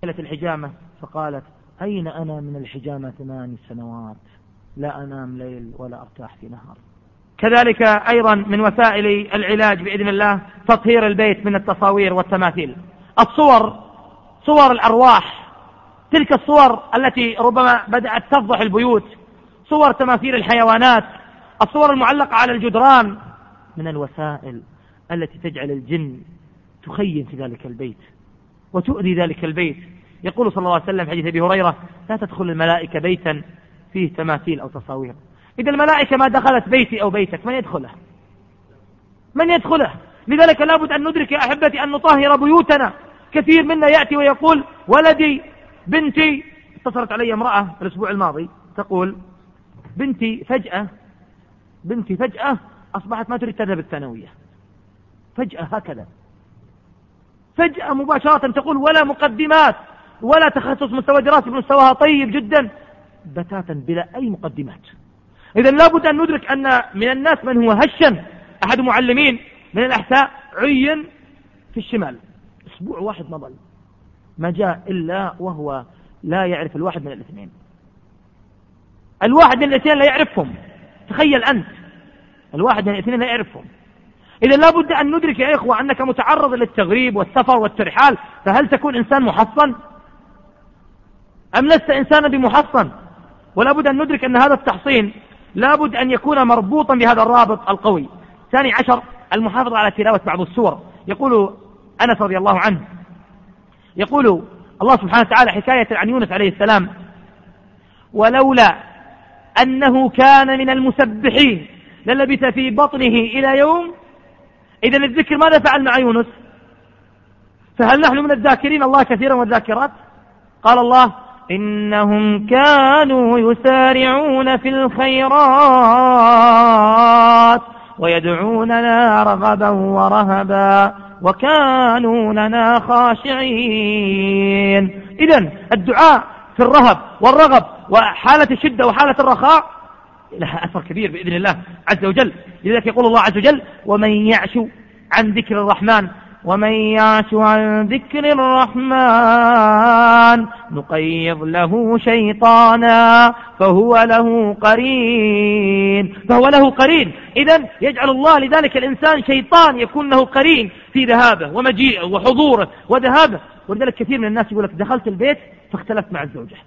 الحجامة فقالت: أين أنا من الحجامة 8 سنوات، لا أنام ليل ولا أرتاح في نهار. كذلك أيضا من وسائل العلاج بإذن الله تطهير البيت من التصاوير والتماثيل. الصور، صور الأرواح، تلك الصور التي ربما بدأت تفضح البيوت، صور تماثيل الحيوانات، الصور المعلقة على الجدران، من الوسائل التي تجعل الجن تخيم في ذلك البيت وتؤذي ذلك البيت. يقول صلى الله عليه وسلم حديث أبي هريرة: لا تدخل الملائكة بيتا فيه تماثيل أو تصاوير. إذا الملائكة ما دخلت بيتي أو بيتك من يدخله؟ من يدخله؟ لذلك لابد أن ندرك يا أحبتي أن نطهر بيوتنا. كثير منا يأتي ويقول: ولدي، بنتي. اتصلت علي امرأة الأسبوع الماضي تقول: بنتي فجأة أصبحت ما تريد تذهب الثانوية، فجأة هكذا، فجأة مباشرة تقول، ولا مقدمات ولا تخصص، مستوى دراسي مستواها طيب جدا، بتاتا بلا أي مقدمات. إذن لابد أن ندرك أن من الناس من هو هشا. أحد معلمين من الأحساء عين في الشمال، أسبوع واحد مضى ما جاء إلا وهو لا يعرف الواحد من الاثنين. الواحد من الاثنين لا يعرفهم، تخيل أنت، الواحد من الاثنين لا يعرفهم. إذا لابد أن ندرك يا إخوة أنك متعرض للتغريب والسفر والترحال، فهل تكون إنسان محصن أم لست إنسانا بمحصن؟ ولابد أن ندرك أن هذا التحصين لابد أن يكون مربوطا بهذا الرابط القوي. 12 المحافظة على تلاوة بعض السور. يقول أنس رضي الله عنه، يقول الله سبحانه وتعالى حكاية عن يونس عليه السلام: ولولا أنه كان من المسبحين للبث في بطنه إلى يوم. إذن الذكر ماذا فعل مع يونس؟ فهل نحن من الذاكرين الله كثيرا والذاكرات؟ قال الله: إنهم كانوا يسارعون في الخيرات ويدعوننا رغبا ورهبا وكانوا لنا خاشعين. إذن الدعاء في الرهب والرغب وحالة الشدة وحالة الرخاء لها أثر كبير بإذن الله عز وجل. لذلك يقول الله عز وجل: ومن يعش عن ذكر الرحمن نقيض له شيطانا فهو له قرين. إذن يجعل الله لذلك الإنسان شيطان يكون له قرين في ذهابه ومجيئه وحضوره وذهابه. ولذلك كثير من الناس يقول لك: دخلت البيت فاختلفت مع الزوجة،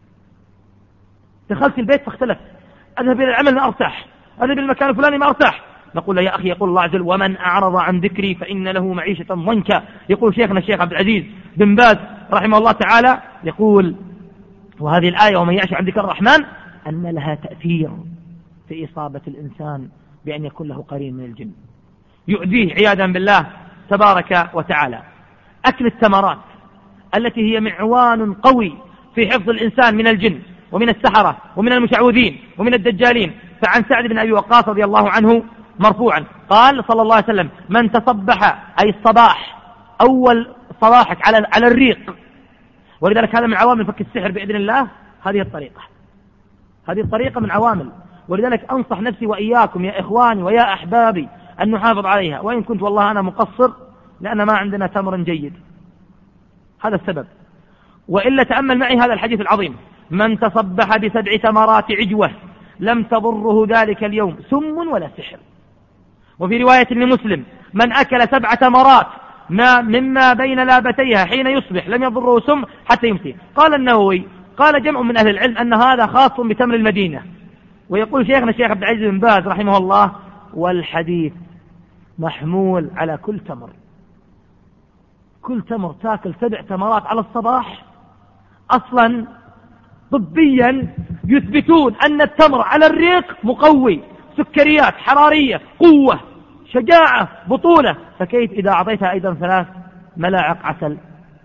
دخلت البيت فاختلفت، أذهب إلى العمل ما أرتاح، أذهب إلى المكان الفلاني ما أرتاح. نقول له: يا أخي، يقول الله عز وجل: ومن أعرض عن ذكري فإن له معيشة ضنكا. يقول شيخنا الشيخ عبد العزيز بن باز رحمه الله تعالى، يقول: وهذه الآية ومن يعش عن ذكر الرحمن أن لها تأثير في إصابة الإنسان بأن يكون له قرين من الجن يؤذيه عياذا بالله تبارك وتعالى. أكل الثمرات التي هي معوان قوي في حفظ الإنسان من الجن ومن السحرة ومن المشعوذين ومن الدجالين. فعن سعد بن أبي وقاص رضي الله عنه مرفوعا قال صلى الله عليه وسلم: من تصبح، أي الصباح، أول صباحك على الريق. ولذلك هذا من عوامل فك السحر بإذن الله. هذه الطريقة من عوامل. ولذلك أنصح نفسي وإياكم يا إخواني ويا أحبابي أن نحافظ عليها، وإن كنت والله أنا مقصر لأن ما عندنا تمر جيد، هذا السبب. وإلا تأمل معي هذا الحديث العظيم: من تصبح ب7 تمرات عجوة لم تضره ذلك اليوم سم ولا سحر. وفي رواية لمسلم: من أكل 7 تمرات مما بين لابتيها حين يصبح لم يضره سم حتى يمسي. قال النووي: قال جمع من أهل العلم أن هذا خاص بتمر المدينة. ويقول شيخنا الشيخ عبد العزيز بن باز رحمه الله: والحديث محمول على كل تمر. كل تمر تاكل 7 تمرات على الصباح. أصلا طبيا يثبتون أن التمر على الريق مقوي، سكريات، حرارية، قوة، شجاعة، بطولة. فكيف إذا أعطيتها أيضا 3 ملاعق عسل؟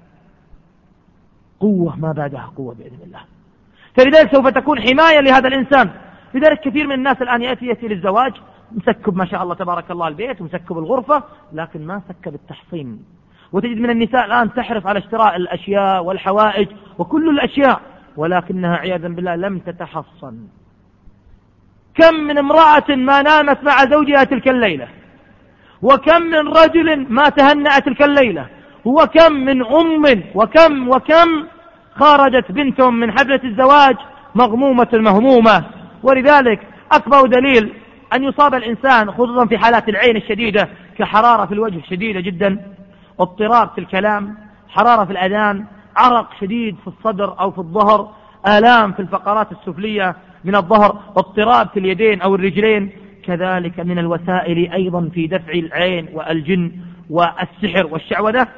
قوة ما بعدها قوة بإذن الله. فلذلك سوف تكون حماية لهذا الإنسان. لذلك كثير من الناس الآن يأتي للزواج مسكب ما شاء الله تبارك الله البيت ومسكب الغرفة، لكن ما سكب التحصين. وتجد من النساء الآن تحرص على اشتراء الأشياء والحوائج وكل الأشياء، ولكنها عياذا بالله لم تتحصن. كم من امرأة ما نامت مع زوجها تلك الليلة، وكم من رجل ما تهنأ تلك الليلة، وكم من أم وكم خرجت بنتهم من حفلة الزواج مغمومة مهمومة. ولذلك أكبر دليل أن يصاب الإنسان خصوصا في حالات العين الشديدة كحرارة في الوجه شديدة جدا، اضطراب في الكلام، حرارة في الأذان، عرق شديد في الصدر أو في الظهر، آلام في الفقرات السفلية من الظهر، اضطراب في اليدين أو الرجلين. كذلك من الوسائل أيضا في دفع العين والجن والسحر والشعوذة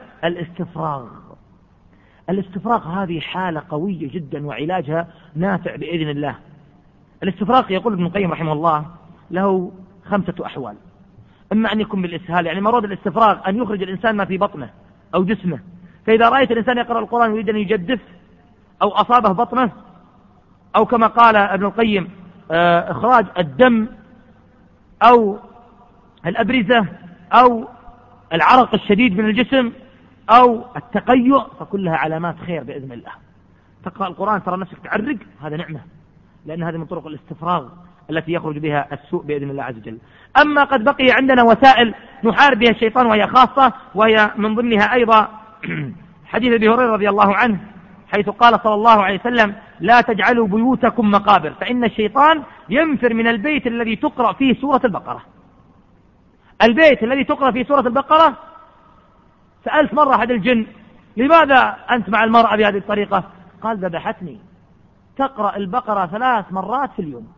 الاستفراغ هذه حالة قوية جدا وعلاجها نافع بإذن الله. الاستفراغ يقول ابن القيم رحمه الله له 5 أحوال. إما أن يكون بالإسهال، يعني مراد الاستفراغ أن يخرج الإنسان ما في بطنه أو جسمه، فإذا رأيت الإنسان يقرأ القرآن يريد أن يجدف أو أصابه بطنه، أو كما قال ابن القيم إخراج الدم أو الأبرزة أو العرق الشديد من الجسم أو التقيؤ، فكلها علامات خير بإذن الله. تقرأ القرآن ترى نفسك تعرق، هذا نعمة، لأن هذه من طرق الاستفراغ التي يخرج بها السوء بإذن الله عز وجل. أما قد بقي عندنا وسائل نحارب بها الشيطان وهي خاصة، وهي من ضمنها أيضا حديث أبي هريرة رضي الله عنه حيث قال صلى الله عليه وسلم: لا تجعلوا بيوتكم مقابر، فإن الشيطان ينفر من البيت الذي تقرأ فيه سورة البقرة. البيت الذي تقرأ فيه سورة البقرة، سألت مرة أحد الجن: لماذا أنت مع المرأة بهذه الطريقة؟ قال: ذبحتني، تقرأ البقرة 3 مرات في اليوم،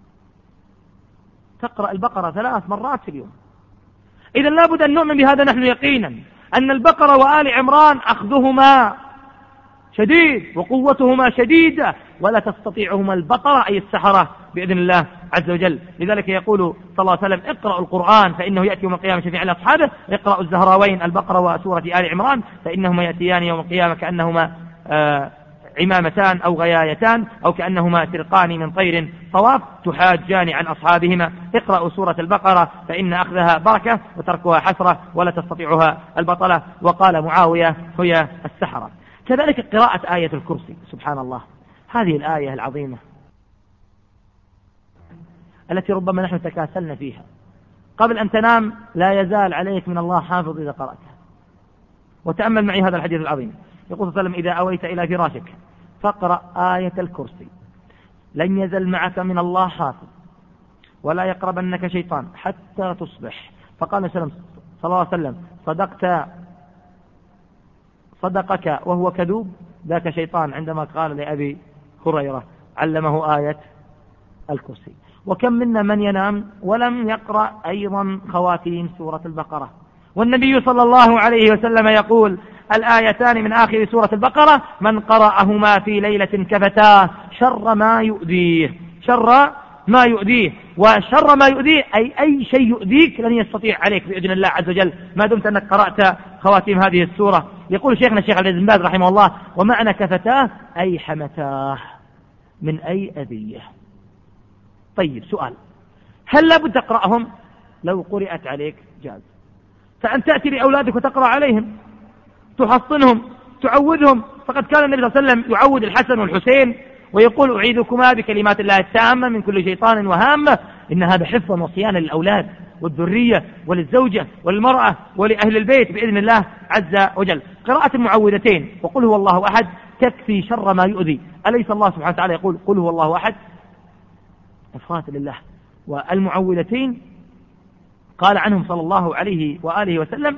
تقرأ البقرة 3 مرات في اليوم. إذن لابد أن نؤمن بهذا نحن يقينا، أن البقرة وآل عمران أخذهما شديد وقوتهما شديدة، ولا تستطيعهما البطرة أي السحرة بإذن الله عز وجل. لذلك يقول صلى الله عليه وسلم: اقرأوا القرآن فإنه يأتي يوم القيامة شفيعا لأصحابه، اقرأوا الزهراوين البقرة وسورة آل عمران فإنهما يأتيان يوم القيامة كأنهما عمامتان أو غيايتان أو كأنهما سرقان من طير صواف تحاجان عن أصحابهما. اقرأوا سورة البقرة فإن أخذها بركة وتركها حسرة ولا تستطيعها البطلة. وقال معاوية: هي السحرة. كذلك قراءة آية الكرسي، سبحان الله، هذه الآية العظيمة التي ربما نحن تكاسلنا فيها. قبل أن تنام لا يزال عليك من الله حافظ إذا قرأتها. وتأمل معي هذا الحديث العظيم، يقول صلى الله عليه وسلم: إذا أويت إلى فراشك فاقرأ آية الكرسي لن يزل معك من الله حافظ ولا يقربنك شيطان حتى تصبح. فقال صلى الله عليه وسلم: صدقك وهو كذوب، ذاك شيطان، عندما قال لأبي هريرة علمه آية الكرسي. وكم منا من ينام ولم يقرأ أيضا خواتيم سورة البقرة، والنبي صلى الله عليه وسلم يقول: الآيتان من آخر سورة البقرة من قرأهما في ليلة كفتاه شر ما يؤذيه. شر ما يؤذيه، وشر ما يؤذيه أي شيء يؤذيك لن يستطيع عليك بإذن الله عز وجل ما دمت أنك قرأت خواتيم هذه السورة. يقول شيخنا الشيخ عبد العزيز بن باز رحمه الله: ومعنى كفتاه أي حمتاه من أي أذية. طيب سؤال: هل لابد تقرأهم؟ لو قرأت عليك جاز. فأن تأتي لأولادك وتقرأ عليهم، تحصنهم، تعودهم. فقد كان النبي صلى الله عليه وسلم يعود الحسن والحسين ويقول: أعيذكما بكلمات الله التامة من كل شيطان وهامة. إن هذا حفظا وصيانة للأولاد والذرية وللزوجة وللمرأة ولأهل البيت بإذن الله عز وجل. قراءة المعوذتين وقل هو الله أحد تكفي شر ما يؤذي. أليس الله سبحانه وتعالى يقول: قل هو الله أحد؟ إفراد لله. والمعوذتين قال عنهم صلى الله عليه وآله وسلم: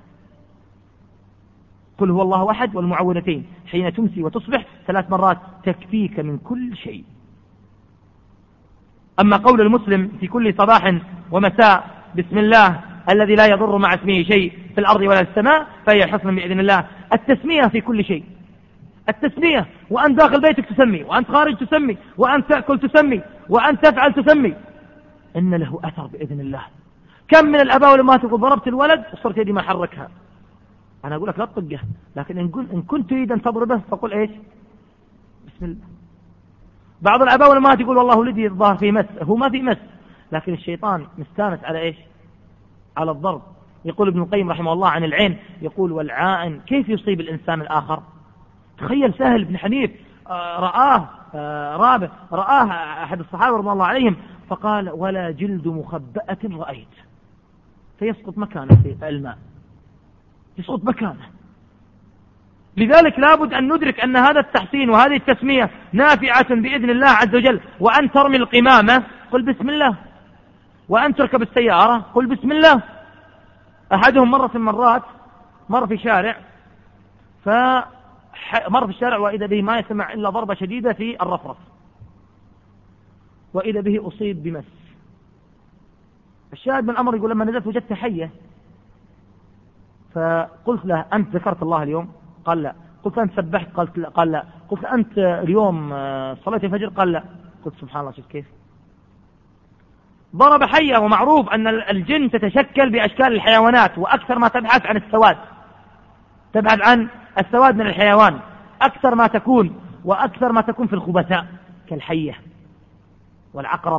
قل هو الله أحد والمعوذتين حين تمسي وتصبح 3 مرات تكفيك من كل شيء. أما قول المسلم في كل صباح ومساء: بسم الله الذي لا يضر مع اسمه شيء في الأرض ولا السماء، فهي حصن بإذن الله. التسمية في كل شيء، التسمية، وأنت داخل بيتك تسمي، وأنت خارج تسمي، وأنت تأكل تسمي، وأنت تفعل تسمي، إن له أثر بإذن الله. كم من الأباء والأمهات يقول: ضربت الولد وصرت يدي ما حركها. أنا أقول لك لا تطقه، لكن إن كنت تريد أن تضربه فقل إيش؟ بسم الله. بعض الآباء والأمهات يقول: والله ولدي الظاهر فيه مس، هو ما فيه مس، لكن الشيطان مستانس على إيش؟ على الضرب. يقول ابن القيم رحمه الله عن العين، يقول: والعائن كيف يصيب الإنسان الآخر؟ تخيل سهل بن حنيف رآه أحد الصحابة رضي الله عليهم فقال: ولا جلد مخبأة رأيت، فيسقط مكانه في الماء، يسقط مكانه. لذلك لابد أن ندرك أن هذا التحصين وهذه التسمية نافعة بإذن الله عز وجل. وأن ترمي القمامة قل بسم الله، وأن تركب السيارة قل بسم الله. أحدهم مرة في المرات مر في شارع وإذا به ما يسمع إلا ضربة شديدة في الرفرف، وإذا به أصيب بمس. الشاهد من الأمر يقول لما نزلت وجدت حية، فقلت له أنت ذكرت الله اليوم؟ قال لا. قلت أنت سبحت؟ قال لا. قلت أنت اليوم صليت الفجر؟ قال لا. قلت سبحان الله، شوف كيف ضرب حية. ومعروف أن الجن تتشكل بأشكال الحيوانات، وأكثر ما تبحث عن السواد، تبحث عن السواد من الحيوان أكثر ما تكون، وأكثر ما تكون في الخبثاء كالحية والعقرب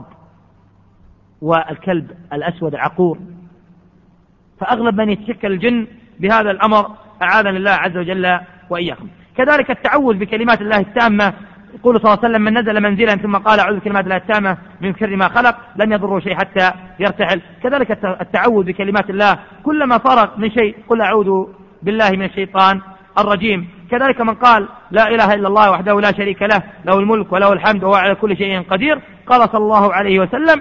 والكلب الأسود العقور. فأغلب من يتشكل الجن بهذا الأمر، أعاذنا الله عز وجل وإياكم. كذلك التعوذ بكلمات الله التامة، يقول صلى الله عليه وسلم من نزل منزلا ثم قال أعوذ بكلمات الله التامة من شر ما خلق لم يضره شيء حتى يرتحل. كذلك التعوذ بكلمات الله، كلما فرغ من شيء قل أعوذ بالله من الشيطان الرجيم. كذلك من قال لا إله إلا الله وحده لا شريك له، له الملك وله الحمد وهو على كل شيء قدير، قال صلى الله عليه وسلم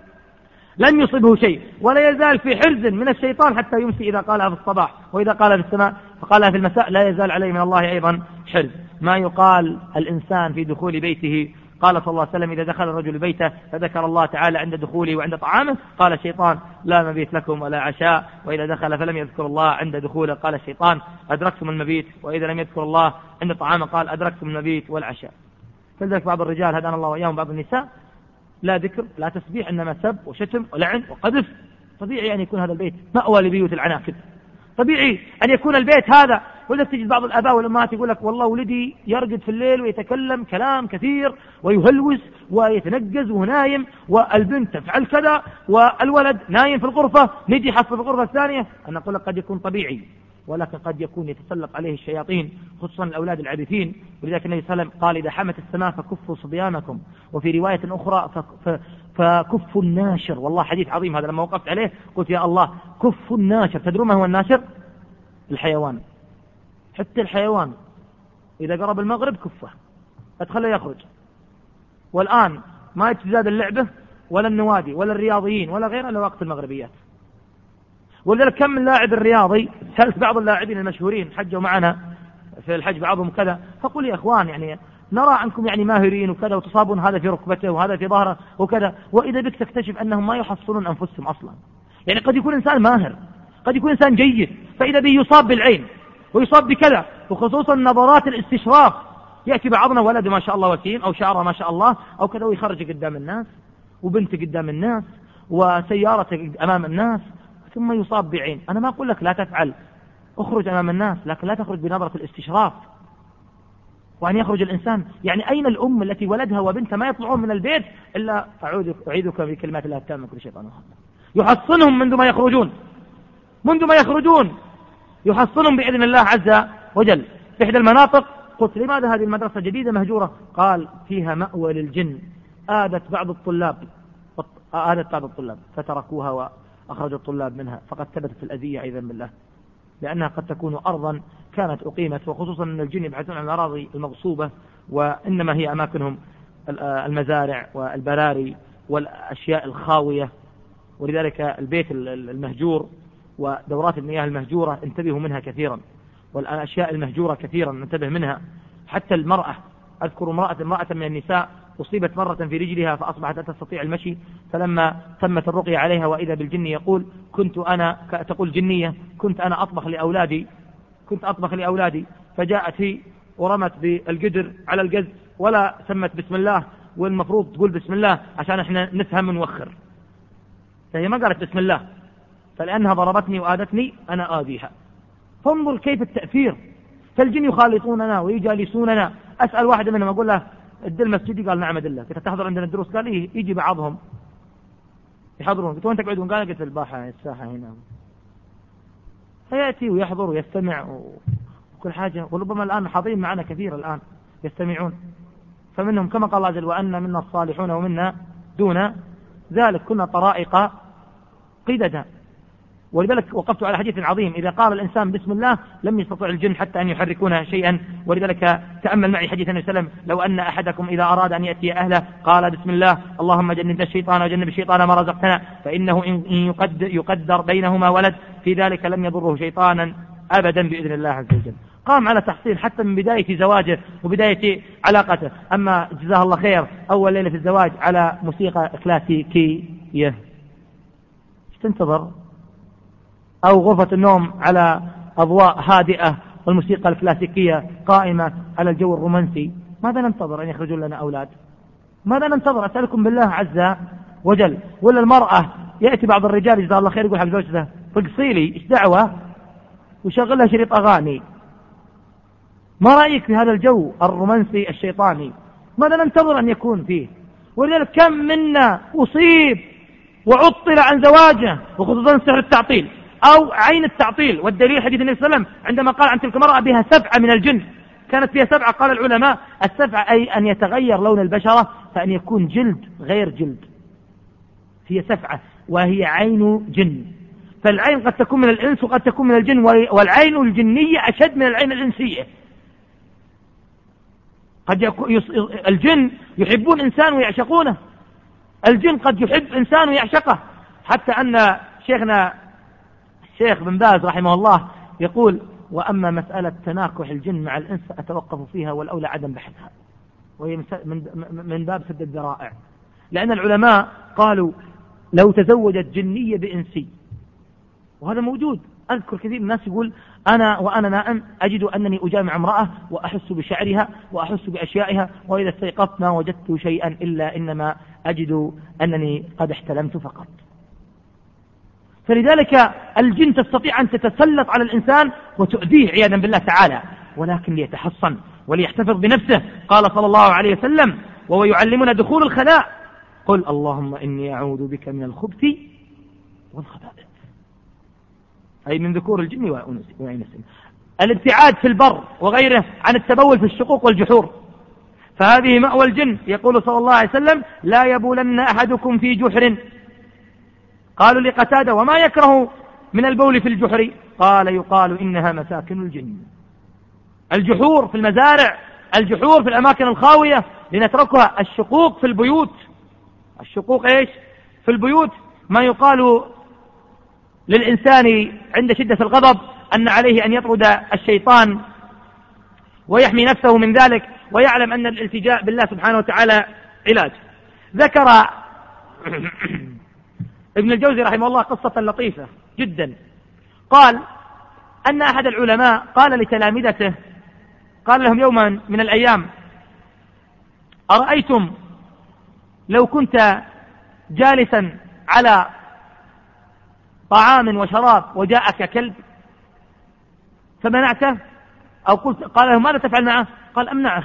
لن يصيبه شيء ولا يزال في حرز من الشيطان حتى يمسي، إذا قالها في الصباح وإذا قالها في السماء فقالها في المساء لا يزال عليه من الله أيضا حرز. ما يقال الإنسان في دخول بيته، قال صلى الله عليه وسلم إذا دخل الرجل بيته فذكر الله تعالى عند دخوله وعند طعامه قال الشيطان لا مبيت لكم ولا عشاء، وإذا دخل فلم يذكر الله عند دخوله قال الشيطان أدركتم المبيت، وإذا لم يذكر الله عند طعامه قال أدركتم المبيت والعشاء. فلذلك بعض الرجال هدانا الله وإياهم، بعض النساء لا ذكر لا تسبيح، إنما سب وشتم ولعن وقذف. طبيعي أن يكون هذا البيت مأوى لبيوت العناكب، طبيعي أن يكون البيت هذا. ولا تجد بعض الآباء والأمهات يقول لك والله ولدي يرقد في الليل ويتكلم كلام كثير ويهلوس ويتنجز وهو نايم، والبنت تفعل كذا والولد نايم في الغرفة، نجي حصل في الغرفة الثانية. أنا أقول لك قد يكون طبيعي، ولكن قد يكون يتسلط عليه الشياطين، خصوصا الأولاد العابثين. ولذلك النبي صلى الله عليه وسلم قال إذا حمت السماء فكفوا صبيانكم، وفي رواية أخرى فكفوا الناشر. والله حديث عظيم هذا، لما وقفت عليه قلت يا الله كفوا الناشر. تدرون ما هو الناشر؟ الحيوان. حتى الحيوان إذا قرب المغرب كفه، أدخله يخرج. والآن ما يتزاد اللعبة ولا النوادي ولا الرياضيين ولا غيره إلا وقت المغربيات. ولذلك كم من لاعب الرياضي، سألت بعض اللاعبين المشهورين حجوا معنا في الحج بعضهم كذا، فقل يا إخوان يعني نرى عنكم يعني ماهرين وكذا، وتصابون هذا في ركبته وهذا في ظهره وكذا، وإذا بك تكتشف أنهم ما يحصلون أنفسهم أصلا. يعني قد يكون إنسان ماهر، قد يكون إنسان جيد، فإذا به يصاب بالعين ويصاب بكذا، وخصوصا نظرات الاستشراف. يأتي بعضنا ولد ما شاء الله وسيم أو شعره ما شاء الله أو كذا، ويخرج قدام الناس، وبنت قدام الناس، وسيارة أمام الناس، ثم يصاب بعين. أنا ما أقول لك لا تفعل، اخرج أمام الناس، لكن لا تخرج بنظرة الاستشراف. وأن يخرج الإنسان، يعني أين الأم التي ولدها وبنتها ما يطلعون من البيت إلا أعيذك بكلمات الله التامة كل شيطان يحصنهم منذ ما يخرجون يحصنهم بإذن الله عز وجل. في إحدى المناطق قلت لماذا هذه المدرسة جديدة مهجورة؟ قال فيها مأوى للجن، آذت بعض الطلاب فتركوها وأخرجوا الطلاب منها، فقد ثبتت الأذية عياذا بالله، لأنها قد تكون أرضا كانت أقيمت، وخصوصا أن الجن يبحثون عن الأراضي المغصوبة، وإنما هي أماكنهم المزارع والبراري والأشياء الخاوية. ولذلك البيت المهجور ودورات المياه المهجورة انتبهوا منها كثيرا، والأشياء المهجورة كثيرا ننتبه منها. حتى المرأة، أذكر امرأة من النساء أصيبت مرة في رجلها فأصبحت لا تستطيع المشي، فلما تمت الرقية عليها وإذا بالجن يقول تقول جنية كنت أنا أطبخ لأولادي فجاءت هي ورمت بالقدر على القز ولا سمت بسم الله، والمفروض تقول بسم الله عشان احنا نفهم ونوخر، فهي ما قالت بسم الله، فلأنها ضربتني وآذتني أنا آذيها. فانظر كيف التأثير. فالجن يخالطوننا ويجالسوننا. أسأل واحد منهم أقول له الدل مسجدي؟ قال نعم أدله. قلت تحضر عندنا الدروس؟ قال إيه يجي بعضهم يحضرون. قلت وين تقعدون؟ قال قلت في الساحة هنا. فيأتي ويحضر ويستمع وكل حاجة، وربما الآن حاضرين معنا كثير الآن يستمعون. فمنهم كما قال الله جل وأن منا الصالحون ومنا دون ذلك، كنا طرائق قددا. ولذلك وقفت على حديث عظيم: إذا قال الإنسان بسم الله لم يستطع الجن حتى أن يحركون شيئا. ولذلك تأمل معي حديث النبي صلى الله عليه وسلم: لو أن أحدكم إذا أراد أن يأتي أهله قال بسم الله اللهم جنبنا الشيطان وجنب الشيطان ما رزقتنا، فإنه إن يقدر بينهما ولد في ذلك لم يضره شيطانا أبدا بإذن الله عز وجل. قام على تحصيل حتى من بداية زواجه وبداية علاقته. أما جزاه الله خير أول ليلة في الزواج على موسيقى كلاسيكية، ايش تنتظر؟ أو غرفة النوم على أضواء هادئة والموسيقى الكلاسيكية قائمة على الجو الرومانسي، ماذا ننتظر أن يخرجون لنا أولاد؟ ماذا ننتظر؟ أسألكم بالله عز وجل. ولا المرأة يأتي بعض الرجال جزاه الله خير يقول حق زوجته: رقصي لي، إيش دعوة؟ وشغل لها شريط أغاني. ما رأيك في هذا الجو الرومانسي الشيطاني؟ ماذا ننتظر أن يكون فيه؟ ولذلك كم منا أصيب وعطل عن زواجه، وخصوصا سحر التعطيل أو عين التعطيل. والدليل حديث النبي صلى الله عليه وسلم عندما قال عن تلك المرأة بها 7 من الجن، كانت فيها 7. قال العلماء 7 أي أن يتغير لون البشرة، فأن يكون جلد غير جلد. هي 7 وهي عين جن، فالعين قد تكون من الإنس وقد تكون من الجن، والعين الجنية أشد من العين الإنسية. قد الجن يحبون إنسان ويعشقونه، الجن قد يحب إنسان ويعشقه، حتى أن شيخنا الشيخ بن باز رحمه الله يقول: وأما مسألة تناكح الجن مع الإنس أتوقف فيها والأولى عدم بحثها، وهي من باب سد الذرائع. لأن العلماء قالوا لو تزوجت جنية بإنسي، وهذا موجود، أذكر كثير من الناس يقول: وأنا نائم أجد أنني أجامع امرأة وأحس بشعرها وأحس بأشيائها، وإذا استيقظت ما وجدت شيئا إلا إنما أجد أنني قد احتلمت فقط. فلذلك الجن تستطيع أن تتسلط على الإنسان وتؤذيه عياذا بالله تعالى، ولكن ليتحصن وليحتفظ بنفسه. قال صلى الله عليه وسلم: وهو يعلمنا دخول الخلاء: قل اللهم إني أعوذ بك من الخبث والخبائث، أي من ذكور الجن وإنس. الابتعاد في البر وغيره عن التبول في الشقوق والجحور، فهذه مأوى الجن. يقول صلى الله عليه وسلم: لا يبولن أحدكم في جحر. قالوا لقتادة: وما يكره من البول في الجحر؟ قال: يقال إنها مساكن الجن. الجحور في المزارع، الجحور في الأماكن الخاوية لنتركها. الشقوق في البيوت، الشقوق إيش؟ في البيوت. ما يقال للإنسان عند شدة الغضب أن عليه أن يطرد الشيطان ويحمي نفسه من ذلك، ويعلم أن الالتجاء بالله سبحانه وتعالى علاج. ذكر ابن الجوزي رحمه الله قصة لطيفة جدا. قال أن أحد العلماء قال لتلامذته، قال لهم يوما من الأيام: أرأيتم لو كنت جالسا على طعام وشراب وجاءك كلب فمنعته أو قلت، قال له: ماذا تفعل معه؟ قال: أمنعه.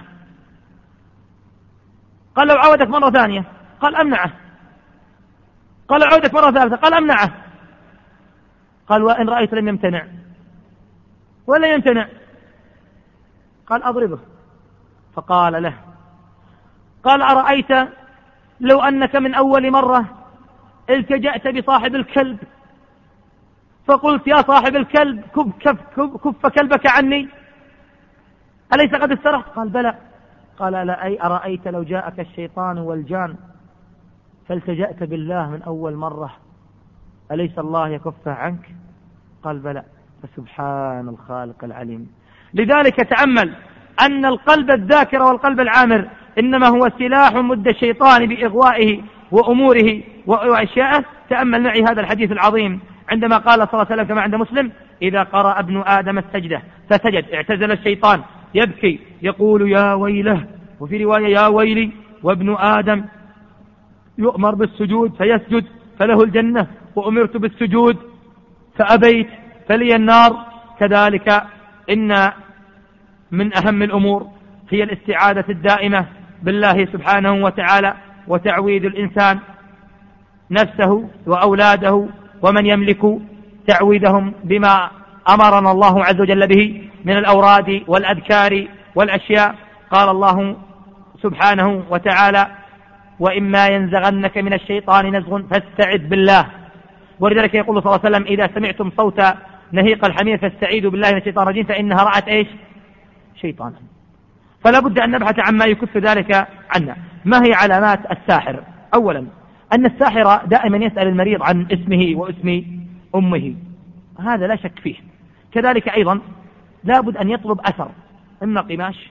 قال: لو عودك مرة ثانية؟ قال: أمنعه. قال: لو عودك مرة ثالثة؟ قال: أمنعه. قال: وإن رأيت لم يمتنع ولا يمتنع؟ قال: أضربه. فقال له: قال: أرأيت لو أنك من أول مرة التجأت بصاحب الكلب فقلت: يا صاحب الكلب كف كلبك عني، أليس قد استرحت؟ قال: بلى. قال: لا، أي أرأيت لو جاءك الشيطان والجان فالتجأت بالله من أول مرة، أليس الله يكفه عنك؟ قال: بلى. فسبحان الخالق العليم. لذلك تأمل أن القلب الذاكر والقلب العامر إنما هو سلاح مد الشيطان بإغوائه وأموره وأشياءه. تأمل معي هذا الحديث العظيم عندما قال صلى الله عليه وسلم كما عند مسلم: إذا قرأ ابن آدم السجدة فسجد اعتزل الشيطان يبكي يقول: يا ويله. وفي رواية: يا ويلي. وابن آدم يؤمر بالسجود فيسجد فله الجنة، وأمرت بالسجود فأبيت فلي النار. كذلك إن من أهم الأمور هي الاستعاذة الدائمة بالله سبحانه وتعالى، وتعويذ الإنسان نفسه وأولاده ومن يملك تعويذهم بما أمرنا الله عز وجل به من الأوراد والأذكار والأشياء. قال الله سبحانه وتعالى: وإما ينزغنك من الشيطان نزغ فاستعذ بالله ولذلك يقول صلى الله عليه وسلم إذا سمعتم صوت نهيق الحمير فاستعيذوا بالله من الشيطان الرجيم فإنها رأت إيش؟ شيطانا. فلا بد أن نبحث عما يكف ذلك عنا. ما هي علامات الساحر؟ أولا أن الساحر دائما يسأل المريض عن اسمه واسم أمه، هذا لا شك فيه. كذلك أيضا لا بد أن يطلب أثر، إما قماش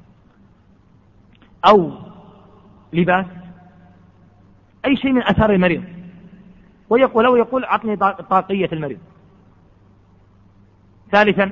أو لباس، أي شيء من أثار المريض، ولو يقول أعطني طاقية المريض. ثالثا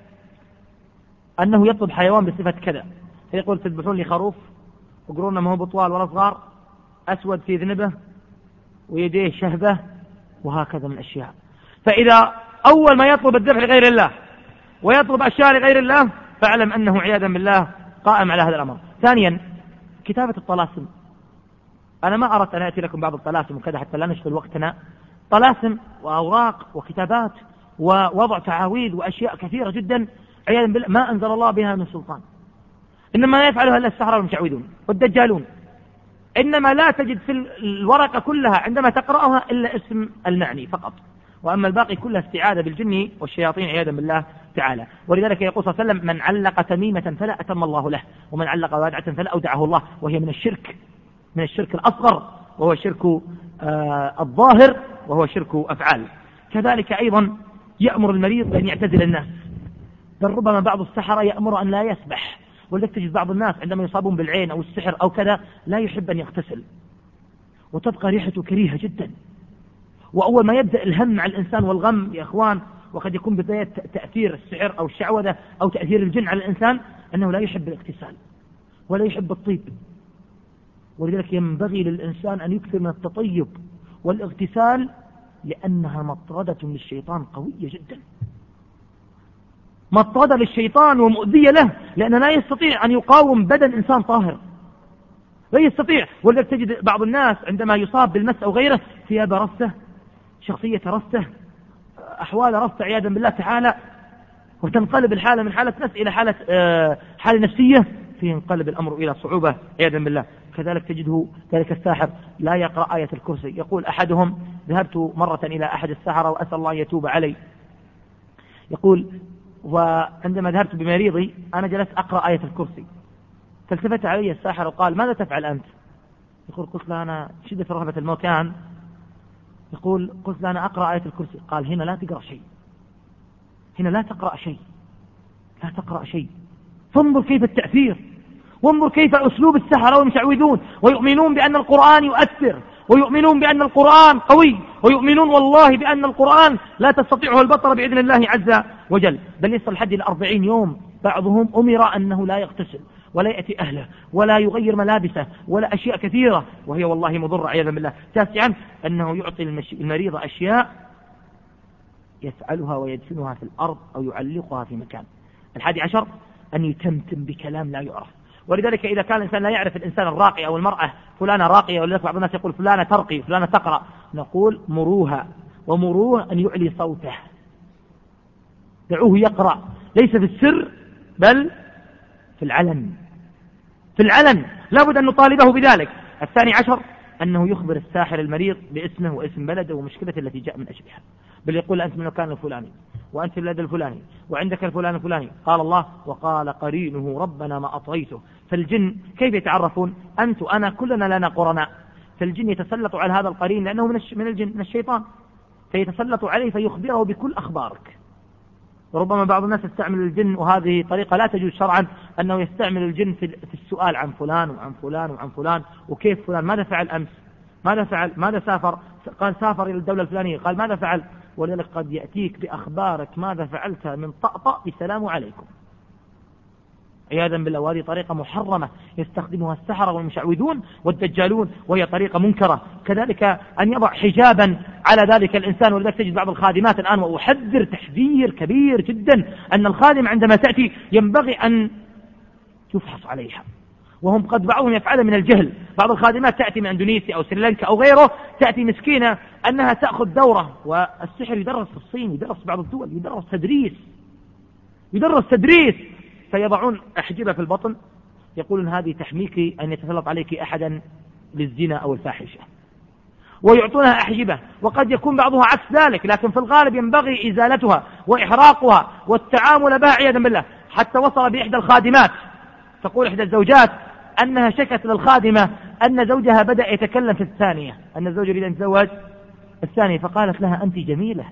أنه يطلب حيوان بصفة كذا، فيقول تذبحون لي خروف وقرونه ما هو بطوال ولا صغار، أسود في ذنبه ويديه شهبة، وهكذا من أشياء. فإذا أول ما يطلب الذبح لغير الله ويطلب أشياء لغير الله فاعلم أنه عياذا بالله قائم على هذا الأمر. ثانيا كتابة الطلاسم. أنا ما أردت أن أتي لكم بعض الطلاسم وكذا حتى لا نشغل وقتنا. طلاسم وأوراق وكتابات ووضع تعاويذ وأشياء كثيرة جدا عياذا بالله ما أنزل الله بها من سلطان، إنما لا يفعلها إلا السحرة والمشعوذون والدجالون. إنما لا تجد في الورقة كلها عندما تقرأها إلا اسم المعني فقط، وأما الباقي كلها استعاذة بالجن والشياطين عياذا بالله تعالى. ولذلك يقول صلى الله عليه وسلم من علق تميمة فلا أتم الله له، ومن علق وادعة فلا أودعه الله، وهي من الشرك، من الشرك الأصغر، وهو شرك الظاهر، وهو شرك أفعال. كذلك أيضا يأمر المريض بأن يعتزل الناس، بل ربما بعض السحرة يأمر أن لا يسبح. ولذلك تجد بعض الناس عندما يصابون بالعين أو السحر أو كذا لا يحب أن يغتسل، وتبقى ريحته كريهة جدا. وأول ما يبدأ الهم مع الإنسان والغم يا أخوان، وقد يكون بداية تأثير السحر أو الشعوذة أو تأثير الجن على الإنسان، أنه لا يحب الاغتسال ولا يحب الطيب. ولذلك ينبغي للإنسان أن يكثر من التطيب والاغتسال، لأنها مطردة للشيطان قوية جدا، مطردة للشيطان ومؤذية له، لأنه لا يستطيع أن يقاوم بدن إنسان طاهر، لا يستطيع. ولذلك تجد بعض الناس عندما يصاب بالمس أو غيره ثياب رثة، شخصية رثة، أحوال رثة عياذا بالله تعالى، وتنقلب الحالة من حالة مس إلى حالة نفسية، فينقلب الأمر إلى صعوبة عياذا بالله. كذلك تجده ذلك الساحر لا يقرأ آية الكرسي. يقول أحدهم ذهبت مرة إلى أحد السحرة وأسأل الله أن يتوب علي، يقول وعندما ذهبت بمريضي أنا جلست أقرأ آية الكرسي، فالتفت علي الساحر وقال ماذا تفعل أنت؟ يقول قلت له أنا شدة رهبة المكان، يقول قلت له أنا أقرأ آية الكرسي. قال هنا لا تقرأ شيء، هنا لا تقرأ شيء، لا تقرأ شيء. فانظر كيف التأثير، وانظر كيف أسلوب السحرة والمشعوذون، ويؤمنون بأن القرآن يؤثر، ويؤمنون بأن القرآن قوي، ويؤمنون والله بأن القرآن لا تستطيعه البطلة بإذن الله عز وجل. بل يصل الحد إلى 40 يوم. بعضهم أمر أنه لا يغتسل ولا يأتي أهله ولا يغير ملابسه ولا أشياء كثيرة، وهي والله مضرة عياذا بالله. تاسعا أنه يعطي المريض أشياء يفعلها ويدفنها في الأرض أو يعلقها في مكان. 11 أن يتمتم بكلام لا يعرف. ولذلك إذا كان الإنسان لا يعرف الإنسان الراقي أو المرأة فلانة راقية، ولذلك بعض الناس يقول فلانة ترقي فلانة تقرأ، نقول مروها، ومروه أن يعلي صوته، دعوه يقرأ ليس في السر بل في العلن، في العلن لابد أن نطالبه بذلك. 12 أنه يخبر الساحر المريض باسمه واسم بلده ومشكلة التي جاء من أجلها، بل يقول أنت من المكان الفلاني وأنت في البلد الفلاني وعندك الفلان الفلاني، قال الله وقال قرينه ربنا ما أطغيته. فالجن كيف يتعرفون؟ أنت وأنا كلنا لنا قرناء، فالجن يتسلط على هذا القرين لأنه من الجن، من الشيطان، فيتسلط عليه فيخبره بكل أخبارك. وربما بعض الناس يستعمل الجن، وهذه طريقة لا تجوز شرعا، أنه يستعمل الجن في السؤال عن فلان وعن فلان وعن فلان، وكيف فلان ماذا فعل أمس، ماذا فعل، ماذا سافر، قال سافر إلى الدولة الفلانية، قال ماذا فعل. ولذلك قد يأتيك بأخبارك ماذا فعلت من طأطأ بسلام عليكم عياذا بالله. وهذه طريقة محرمة يستخدمها السحرة والمشعوذون والدجالون، وهي طريقة منكرة. كذلك أن يضع حجابا على ذلك الإنسان. ولذلك تجد بعض الخادمات الآن، وأحذر تحذير كبير جدا، أن الخادم عندما تأتي ينبغي أن يفحص عليها، وهم قد بعضهم يفعل من الجهل. بعض الخادمات تأتي من أندونيسيا أو سريلانكا أو غيره، تأتي مسكينة أنها تأخذ دورة، والسحر يدرس في الصين، يدرس في بعض الدول، يدرس تدريس، فيضعون أحجبة في البطن، يقولون هذه تحميك أن يتسلط عليك أحدا للزنا أو الفاحشة. ويعطونها أحجبة، وقد يكون بعضها عكس ذلك، لكن في الغالب ينبغي إزالتها وإحراقها والتعامل بها عياذا بالله. حتى وصل بإحدى الخادمات تقول إحدى الزوجات أنها شكت للخادمة أن زوجها بدأ يتكلم في الثانية، أن الزوج يريد أن يتزوج الثانية، فقالت لها أنت جميلة،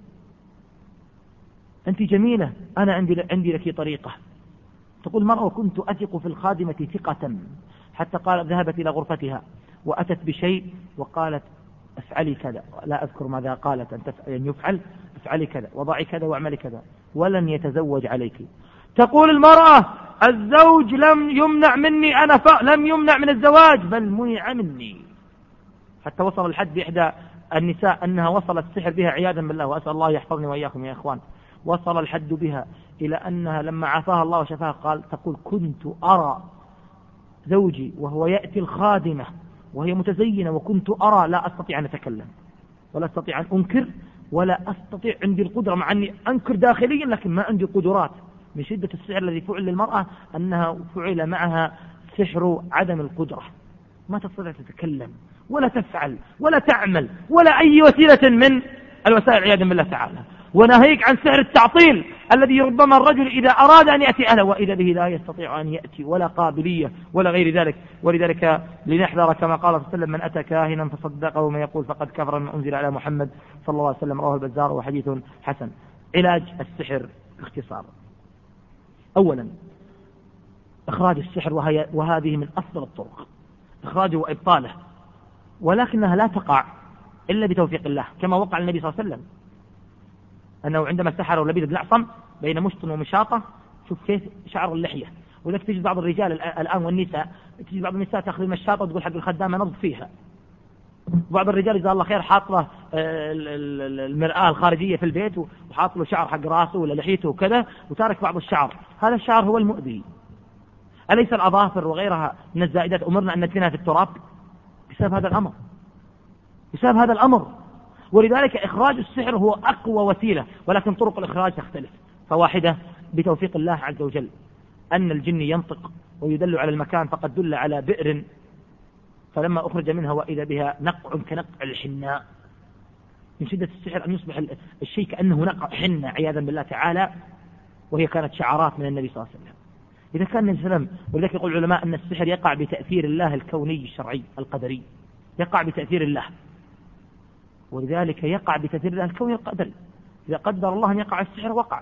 أنت جميلة، أنا عندي لك طريقة. تقول مرة وكنت أثق في الخادمة ثقة، حتى قالت ذهبت إلى غرفتها وأتت بشيء وقالت افعلي كذا، لا أذكر ماذا قالت، أن يفعل افعلي كذا وضعي كذا واعملي كذا، ولن يتزوج عليك. تقول المرأة الزوج لم يمنع مني لم يمنع من الزواج بل منع مني. حتى وصل الحد بإحدى النساء أنها وصل السحر بها عياذا بالله، وأسأل الله يحفظني وإياكم يا إخوان، وصل الحد بها إلى أنها لما عافاها الله وشفاها تقول كنت أرى زوجي وهو يأتي الخادمة وهي متزينة، وكنت أرى لا أستطيع أن أتكلم ولا أستطيع أن أنكر ولا أستطيع، عندي القدرة مع أني أنكر داخليا لكن ما عندي قدرات من شدة السحر الذي فعل للمرأة، أنها فعل معها سحر عدم القدرة، ما تستطيع تتكلم ولا تفعل ولا تعمل ولا أي وسيلة من الوسائل عياذا بالله تعالى. وناهيك عن سحر التعطيل الذي ربما الرجل إذا أراد أن يأتي أهله وإذا به لا يستطيع أن يأتي ولا قابلية ولا غير ذلك. ولذلك لنحذر كما قال صلى الله عليه وسلم من أتى كاهنا فصدقه ما يقول فقد كفر ما أنزل على محمد صلى الله عليه وسلم، رواه البزار وحديث حسن. علاج السحر باختصار: أولا إخراج السحر، وهذه من أفضل الطرق إخراجه وإبطاله، ولكنها لا تقع إلا بتوفيق الله، كما وقع النبي صلى الله عليه وسلم أنه عندما سحر ولبيد بن الأعصم بين مشط ومشاطة، شوف كيف شعر اللحية. وذلك تجد بعض الرجال الآن والنساء، تجد بعض النساء تأخذ المشاطة وتقول حق الخدامة نضف فيها. بعض الرجال جزاه الله خير حاط له المرآة الخارجية في البيت وحاط له شعر حق راسه ولا لحيته وكذا، وتارك بعض الشعر. هذا الشعر هو المؤذي. أليس الأظافر وغيرها من الزائدات أمرنا أن ندفنها في التراب بسبب هذا الأمر؟ بسبب هذا الأمر. ولذلك إخراج السحر هو أقوى وسيلة، ولكن طرق الإخراج تختلف. فواحدة بتوفيق الله عز وجل أن الجن ينطق ويدل على المكان، فقد دل على بئر فلما أخرج منها وإذا بها نقع كنقع الحناء. من شدة السحر أن يصبح الشيء كأنه نقع حنة عياذا بالله تعالى، وهي كانت شعارات من النبي صلى الله عليه وسلم. إذا كان النبي صلى الله عليه وسلم، ولذلك يقول العلماء أن السحر يقع بتأثير الله الكوني الشرعي القدري، يقع بتأثير الله، ولذلك يقع بتأثير الله الكوني القدري. إذا قدر الله أن يقع السحر وقع.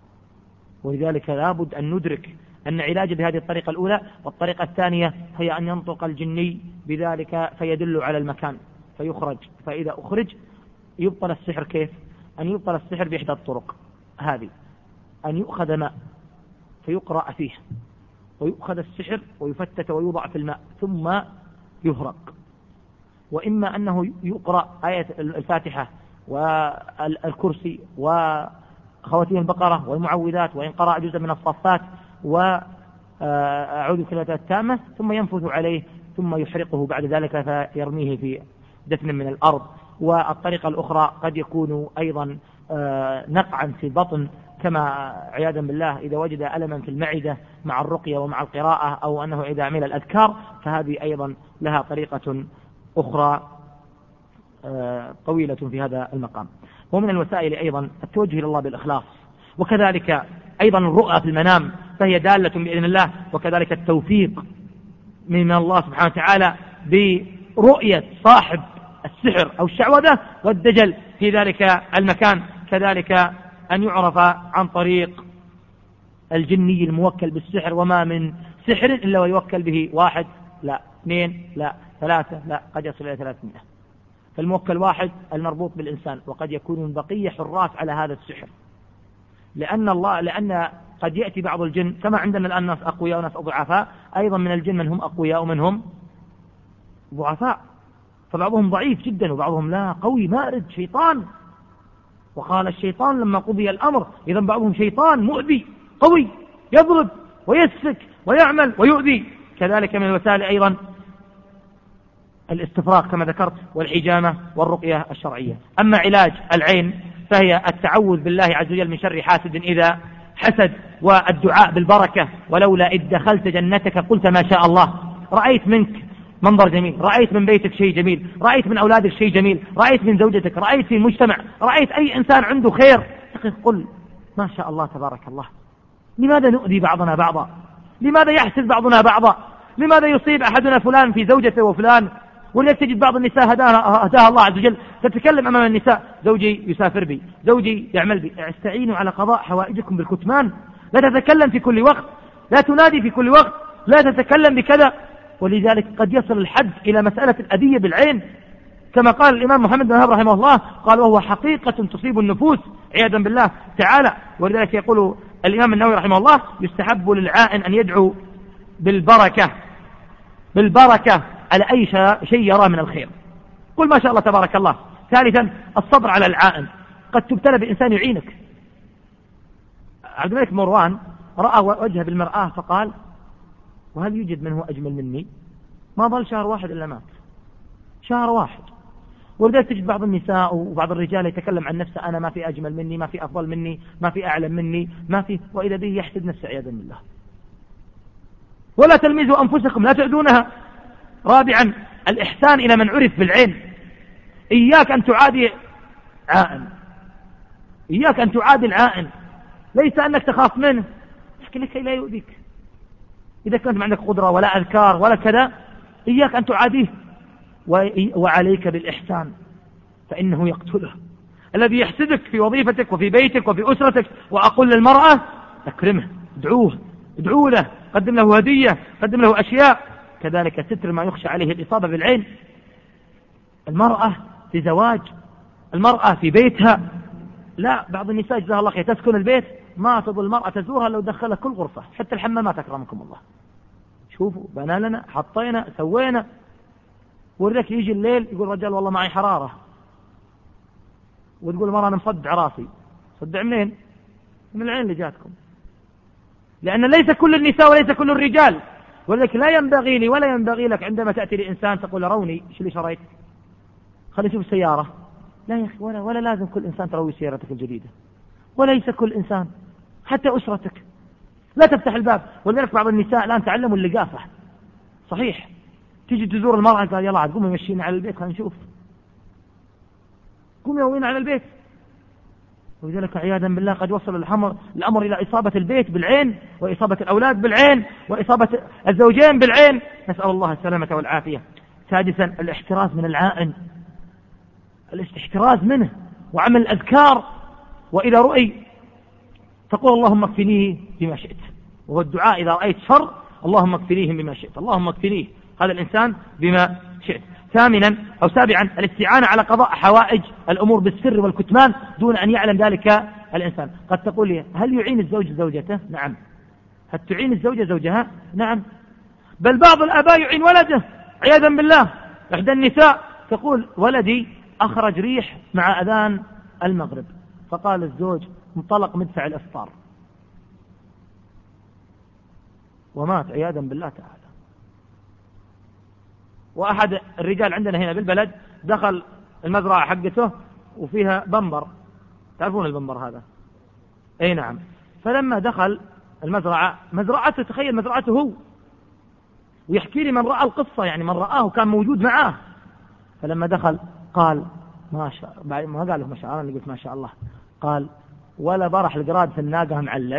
ولذلك لابد أن ندرك أن علاج بهذه الطريقة الأولى. والطريقة الثانية هي أن ينطق الجني بذلك فيدل على المكان فيخرج، فإذا أخرج يبطل السحر. كيف؟ أن يبطل السحر بإحدى الطرق هذه: أن يؤخذ ماء فيقرأ فيه، ويؤخذ السحر ويفتت ويوضع في الماء ثم يهرق. وإما أنه يقرأ آية الفاتحة والكرسي وخواتيم البقرة والمعوذات، وإن قرأ جزء من الصفات وأعوذ بكلمات التامة، ثم ينفث عليه ثم يحرقه بعد ذلك فيرميه في دفن من الأرض. والطريقة الأخرى قد يكون أيضا نقعا في البطن، كما عياذا بالله إذا وجد ألما في المعدة مع الرقية ومع القراءة، أو أنه إذا عمل الأذكار، فهذه أيضا لها طريقة أخرى طويلة في هذا المقام. ومن الوسائل أيضا التوجه إلى الله بالإخلاص، وكذلك أيضا الرؤى في المنام فهي دالة بإذن الله، وكذلك التوفيق من الله سبحانه وتعالى برؤية صاحب السحر أو الشعوذة والدجل في ذلك المكان. كذلك أن يعرف عن طريق الجني الموكل بالسحر، وما من سحر إلا ويوكل به 1 لا 2 لا 3 لا قد يصل إلى 300. فالموكل 1 المربوط بالإنسان، وقد يكون البقية حراس على هذا السحر، لأن قد يأتي بعض الجن، كما عندنا الآن ناس أقوياء وناس ضعفاء، أيضا من الجن من هم أقوياء ومن هم ضعفاء، فبعضهم ضعيف جدا وبعضهم لا قوي مارد شيطان. وقال الشيطان لما قضي الأمر، إذا بعضهم شيطان مؤذي قوي يضرب ويسفك ويعمل ويؤذي. كذلك من الوسائل أيضا الاستفراغ كما ذكرت، والحجامة والرقية الشرعية. أما علاج العين فهي التعوذ بالله عز وجل من شر حاسد إذا حسد، والدعاء بالبركة: ولولا إذ دخلت جنتك قلت ما شاء الله. رأيت منك منظر جميل، رأيت من بيتك شيء جميل، رأيت من أولادك شيء جميل، رأيت من زوجتك، رأيت في المجتمع، رأيت أي إنسان عنده خير، قل ما شاء الله تبارك الله. لماذا نؤذي بعضنا بعضا؟ لماذا يحسد بعضنا بعضا؟ لماذا يصيب أحدنا فلان في زوجته وفلان؟ ولذلك تجد بعض النساء هداها الله عز وجل تتكلم أمام النساء: زوجي يسافر بي، زوجي يعمل بي. استعينوا على قضاء حوائجكم بالكتمان، لا تتكلم في كل وقت، لا تنادي في كل وقت، لا تتكلم بكذا. ولذلك قد يصل الحد إلى مسألة الأذية بالعين، كما قال الإمام محمد بن وهب رحمه الله، قال: وهو حقيقة تصيب النفوس عياذا بالله تعالى. ولذلك يقول الإمام النووي رحمه الله: يستحب للعائن أن يدعو بالبركة على أي شيء يرى من الخير. قل ما شاء الله تبارك الله. ثالثا الصبر على العائن. قد تبتلى بإنسان يعينك. عبد الملك مروان رأى وجهه بالمرآة فقال: وهل يوجد من هو أجمل مني؟ ما ظل شهر واحد إلا مات، شهر واحد. ولذلك تجد بعض النساء وبعض الرجال يتكلم عن نفسه: أنا ما في أجمل مني، ما في أفضل مني، ما في أعلم مني، ما في، وإذا به يحسد نفسه عياذا بالله. ولا تلمزوا أنفسكم، لا تعدونها. رابعا الإحسان إلى من عرف بالعين. إياك أن تعادي عائن، إياك أن تعادي العائن، ليس أنك تخاف منه، لكن لكي لا يؤذيك. إذا كنت ما عندك قدرة ولا أذكار ولا كذا، إياك أن تعاديه. وعليك بالإحسان فإنه يقتله. الذي يحسدك في وظيفتك وفي بيتك وفي أسرتك، وأقول للمرأة: أكرمه، ادعوه له، قدم له هدية، قدم له أشياء. كذلك ستر ما يخشى عليه الإصابة بالعين. المرأة في زواج، المرأة في بيتها، لا، بعض النساء جزاها الله خير تسكن البيت ما تظل المرأة تزورها لو دخلها كل غرفة، حتى الحمامات أكرمكم الله. شوفوا بنا لنا، حطينا، سوينا. ولذلك يجي الليل يقول: رجال والله معي حرارة. وتقول المرأة: أنا مصدع راسي. صدع منين؟ من العين اللي جاتكم. لأن ليس كل النساء وليس كل الرجال. ولذلك لا ينبغي لي ولا ينبغي لك عندما تأتي لإنسان تقول: روني إيش اللي شريت، خلي نشوف السيارة. لا يا أخي، ولا لازم كل إنسان تروي سيارتك الجديدة، وليس كل إنسان، حتى أسرتك لا تفتح الباب. ولذلك بعض النساء الآن تعلموا اللقافة. صحيح، تيجي تزور المرأة قال: يلا عاد قومي مشينا على البيت خلينا نشوف، قومي يوين على البيت. ولذلك عياذا بالله قد وصل الأمر إلى إصابة البيت بالعين، وإصابة الأولاد بالعين، وإصابة الزوجين بالعين، نسأل الله السلامة والعافية. سادسا الاحتراز من العائن، الاحتراز منه، وعمل الأذكار. وإذا رؤي تقول: اللهم اكفنيه بما شئت. وهو الدعاء إذا رأيت شر: اللهم اكفنيهم بما شئت، اللهم اكفنيه هذا الإنسان بما شئت. ثامنا أو سابعا الاستعانة على قضاء حوائج الأمور بالسر والكتمان دون أن يعلم ذلك الإنسان. قد تقول لي: هل يعين الزوج زوجته؟ نعم. هل تعين الزوجة زوجها؟ نعم. بل بعض الآباء يعين ولده عياذا بالله. إحدى النساء تقول: ولدي أخرج ريح مع أذان المغرب، فقال الزوج: انطلق مدفع الإفطار، ومات عياذا بالله تعالى. وأحد الرجال عندنا هنا بالبلد دخل المزرعة حقته وفيها بمبر، تعرفون البمبر هذا؟ أي نعم. فلما دخل المزرعة، مزرعته، تخيل مزرعته هو، ويحكي لي من رأى القصة، يعني من رآه كان موجود معاه. فلما دخل قال: ما شاء الله، ما قال له ما شاء الله، أنا قلت ما شاء الله، قال: ولا برح القراد في الناقة معلق.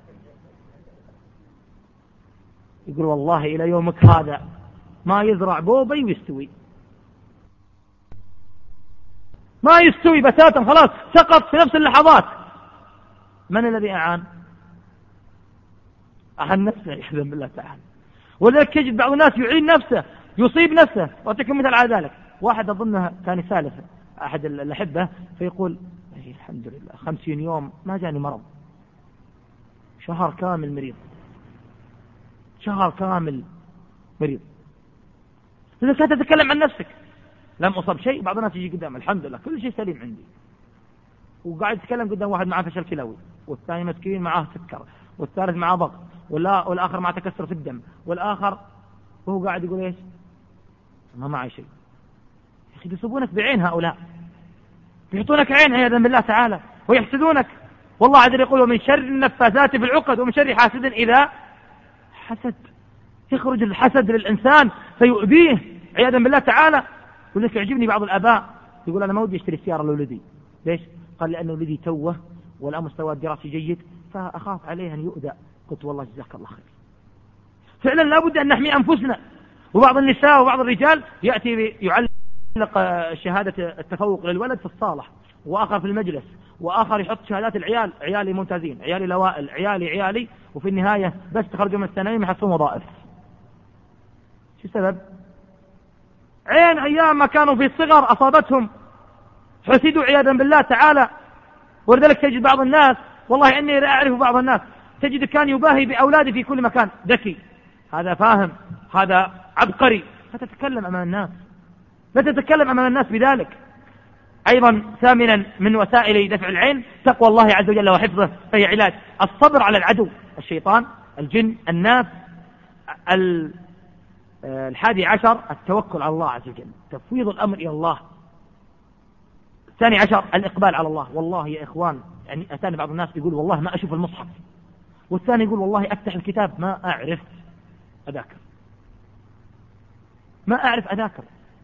يقول: والله إلى يومك هذا ما يزرع بوبي ويستوي، ما يستوي بتاتا، خلاص سقط في نفس اللحظات. من الذي أعان؟ أعان نفسه يحزن بالله تعالى. ولذلك يجد بعض الناس يعين نفسه، يصيب نفسه. وأعطيكم مثل على ذلك: واحد أظنها كان يسالف أحد الأحبة فيقول: الحمد لله 50 يوم ما جاني مرض، شهر كامل مريض، شهر كامل مريض. إذا كنت تتكلم عن نفسك: لم أصب شيء. بعض الناس يجي قدام: الحمد لله كل شيء سليم عندي، وقاعد يتكلم قدام واحد معه فشل كلوي، والثاني مسكين معه سكر، والثالث معه ضغط، والآخر معه تكسر في الدم، والآخر وهو قاعد يقول: إيش؟ ما معي شيء. يا أخي يصبونك بعين هؤلاء، يحطونك عين عياذا بالله تعالى، ويحسدونك. والله عز وجل يقول: ومن شر النفاثات في العقد ومن شر حاسد إذا حسد. يخرج الحسد للإنسان فيؤذيه عياذا بالله تعالى. يقول لك يعجبني بعض الآباء يقول أنا ما ودي أشتري السيارة لولدي. ليش؟ قال لأنه ولدي توه ولا مستوى الدراسي جيد فأخاف عليه أن يؤذى. قلت والله جزاك الله خير. فعلا لا بد أن نحمي أنفسنا. وبعض النساء وبعض الرجال يأتي يعلق شهادة التفوق للولد في الصالة، وآخر في المجلس، وآخر يحط شهادات العيال، عيالي ممتازين، عيالي لوائل، عيالي، وفي النهاية بس تخرجوا من الثانوية يحصلون وظائف. شو السبب؟ عين أيام ما كانوا في الصغر أصابتهم حسدوا عياذا بالله تعالى. ولذلك تجد بعض الناس، والله إني لا أعرف بعض الناس، تجد كان يباهي بأولاده في كل مكان، ذكي، هذا فاهم، هذا عبقري. لا تتكلم أمام الناس، لا تتكلم أمام الناس بذلك. أيضا ثامنا من وسائل دفع العين تقوى الله عز وجل وحفظه، فهي علاج الصبر على العدو، الشيطان، الجن، الناس. 11 التوكل على الله عز وجل، تفويض الأمر إلى الله. 12 الإقبال على الله. والله يا إخوان يعني أتاني بعض الناس يقول والله ما أشوف المصحف، والثاني يقول والله أفتح الكتاب ما أعرف أذاكر، ما أعرف أذاكر.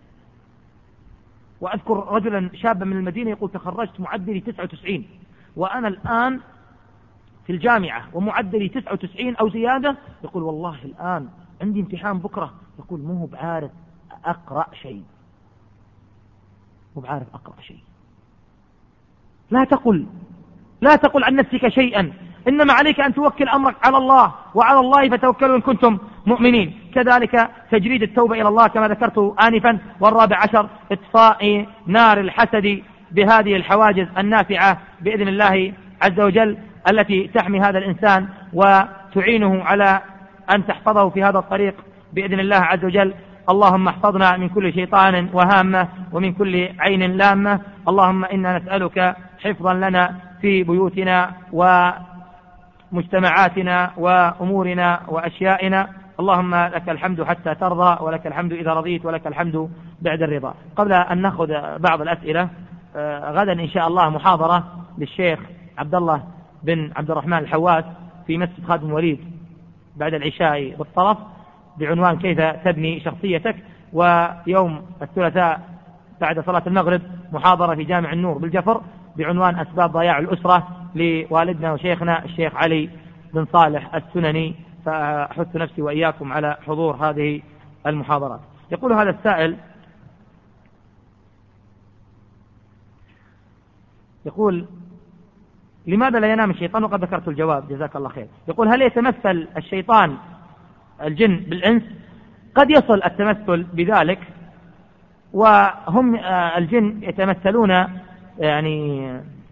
وأذكر رجلا شابا من المدينة يقول تخرجت معدلي 99 وأنا الآن في الجامعة ومعدلي 99 أو زيادة. يقول والله الآن عندي امتحان بكرة. يقول مو هو بعارف أقرأ شيء، مو بعارف أقرأ شيء. لا تقل عن نفسك شيئا، إنما عليك أن توكل أمرك على الله، وعلى الله فتوكلوا إن كنتم مؤمنين. كذلك تجريد التوبة إلى الله كما ذكرت آنفا. 14 إطفاء نار الحسد بهذه الحواجز النافعة بإذن الله عز وجل التي تحمي هذا الإنسان وتعينه على أن تحفظه في هذا الطريق بإذن الله عز وجل. اللهم احفظنا من كل شيطان وهامة ومن كل عين لامة. اللهم إنا نسألك حفظا لنا في بيوتنا ومجتمعاتنا وأمورنا وأشيائنا. اللهم لك الحمد حتى ترضى، ولك الحمد إذا رضيت، ولك الحمد بعد الرضا. قبل أن نأخذ بعض الأسئلة، غدا إن شاء الله محاضرة للشيخ عبد الله بن عبد الرحمن الحواس في مسجد خادم الوليد بعد العشاء بالطرف بعنوان كيف تبني شخصيتك. ويوم الثلاثاء بعد صلاة المغرب محاضرة في جامع النور بالجفر بعنوان أسباب ضياع الأسرة لوالدنا وشيخنا الشيخ علي بن صالح السنني. فأحث نفسي وإياكم على حضور هذه المحاضرات. يقول هذا السائل، يقول لماذا لا ينام الشيطان؟ وقد ذكرت الجواب جزاك الله خير. يقول هل يتمثل الشيطان الجن بالإنس؟ قد يصل التمثل بذلك، وهم الجن يتمثلون يعني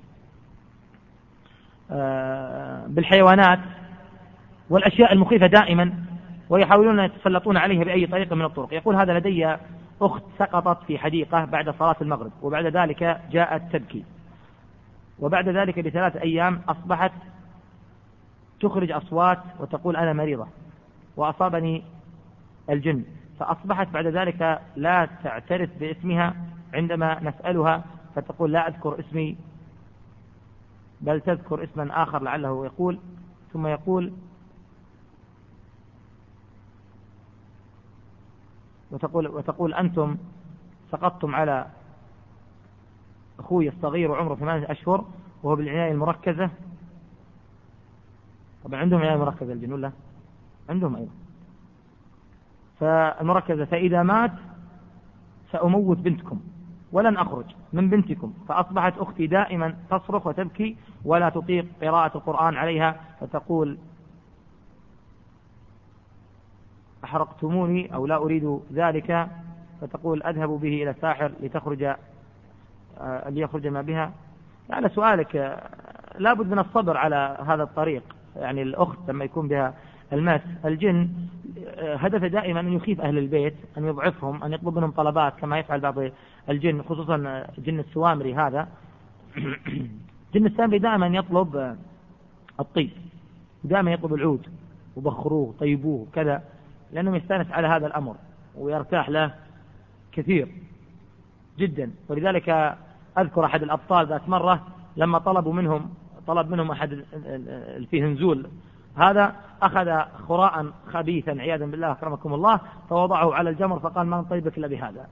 بالحيوانات والأشياء المخيفة دائما، ويحاولون أن يتسلطون عليها بأي طريقة من الطرق. يقول هذا لدي أخت سقطت في حديقة بعد صلاة المغرب، وبعد ذلك جاءت تبكي، وبعد ذلك ب3 أيام أصبحت تخرج أصوات وتقول أنا مريضة وأصابني الجن. فأصبحت بعد ذلك لا تعترف باسمها عندما نسألها، فتقول لا أذكر اسمي بل تذكر اسما آخر لعله يقول. ثم يقول وتقول أنتم سقطتم على أخوي الصغير وعمره 8 أشهر وهو بالعناية المركزة. طبعا عندهم عناية مركزة الجن ولا عندهم أيضا؟ فالمركزة فإذا مات سأموت بنتكم ولن أخرج من بنتكم. فأصبحت أختي دائما تصرخ وتبكي ولا تطيق قراءة القرآن عليها، فتقول أحرقتموني أو لا أريد ذلك، فتقول أذهب به إلى الساحر ليخرج ما بها. على سؤالك لابد من الصبر على هذا الطريق. يعني الأخت لما يكون بها المس الجن هدفه دائما أن يخيف أهل البيت، أن يضعفهم، أن يطلب منهم طلبات كما يفعل بعض الجن، خصوصا جن السوامري. هذا جن السوامري دائما يطلب الطيب، دائما يطلب العود وبخروه طيبوه كذا، لأنه يستانس على هذا الأمر ويرتاح له كثير جدا. ولذلك أذكر أحد الأبطال ذات مرة لما طلب منهم أحد فيه نزول هذا أخذ خراء خبيثا عياذا بالله أكرمكم الله فوضعه على الجمر فقال ما نطيبك إلا بهذا،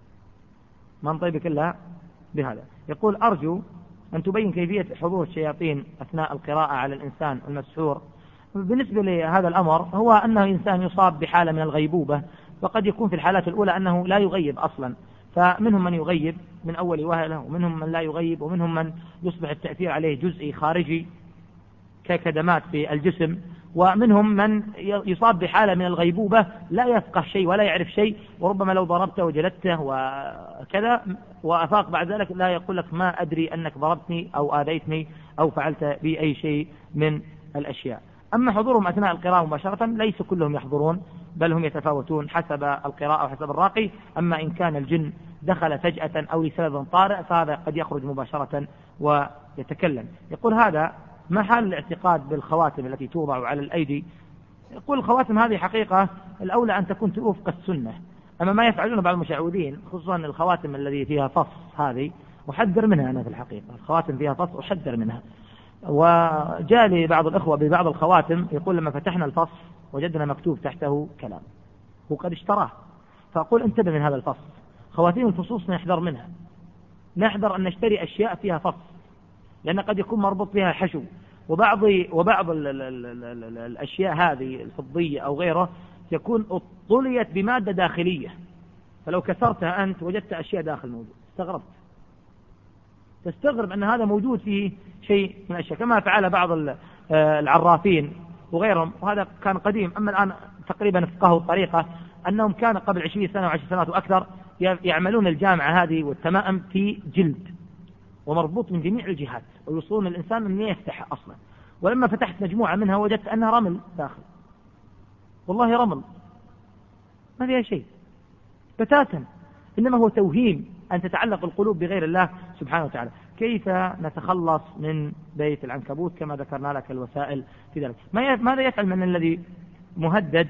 ما نطيبك إلا بهذا. يقول أرجو أن تبين كيفية حضور الشياطين أثناء القراءة على الإنسان المسحور. بالنسبة لهذا الأمر هو أنه إنسان يصاب بحالة من الغيبوبة، وقد يكون في الحالات الأولى أنه لا يغيب أصلا، فمنهم من يغيب من أول وهلة، ومنهم من لا يغيب، ومنهم من يصبح التأثير عليه جزئي خارجي ككدمات في الجسم، ومنهم من يصاب بحالة من الغيبوبة لا يفقه شيء ولا يعرف شيء، وربما لو ضربته وجلدته وكذا وأفاق بعد ذلك لا يقول لك ما أدري أنك ضربتني أو آذيتني أو فعلت بي أي شيء من الأشياء. أما حضورهم أثناء القراءة مباشرة ليس كلهم يحضرون، بل هم يتفاوتون حسب القراءة وحسب الراقي. أما إن كان الجن دخل فجأة أو لسبب طارئ فهذا قد يخرج مباشرة ويتكلم. يقول هذا ما حال الاعتقاد بالخواتم التي توضع على الأيدي؟ يقول الخواتم هذه حقيقة الأولى أن تكون توفق السنة، أما ما يفعلون بعض المشعوذين خصوصا الخواتم الذي فيها فص هذه أحذر منها أنا في الحقيقة، الخواتم فيها فص أحذر منها. وجاء لي بعض الأخوة ببعض الخواتم يقول لما فتحنا الفص وجدنا مكتوب تحته كلام هو قد اشتراه، فأقول انتبه من هذا الفص، خواتيم الفصوص نحذر منها، نحذر أن نشتري أشياء فيها فص لأن قد يكون مربوط بها حشو، وبعض الأشياء هذه الفضية أو غيره يكون اطليت بمادة داخلية، فلو كسرتها أنت وجدت أشياء داخل موجود تستغرب أن هذا موجود فيه شيء من الأشياء، كما فعل بعض العرافين وغيرهم، وهذا كان قديم. أما الآن تقريبا فقهوا الطريقة أنهم كان قبل 20 سنة و10 سنوات وأكثر يعملون الجامعة هذه والتمائم في جلد ومربوط من جميع الجهات ويوصلون الإنسان أن يفتح أصلا، ولما فتحت مجموعة منها وجدت أنها رمل داخل، والله رمل ما فيها شيء بتاتا، إنما هو توهيم أن تتعلق القلوب بغير الله سبحانه وتعالى. كيف نتخلص من بيت العنكبوت كما ذكرنا لك الوسائل في ذلك؟ ماذا يفعل من الذي مهدد؟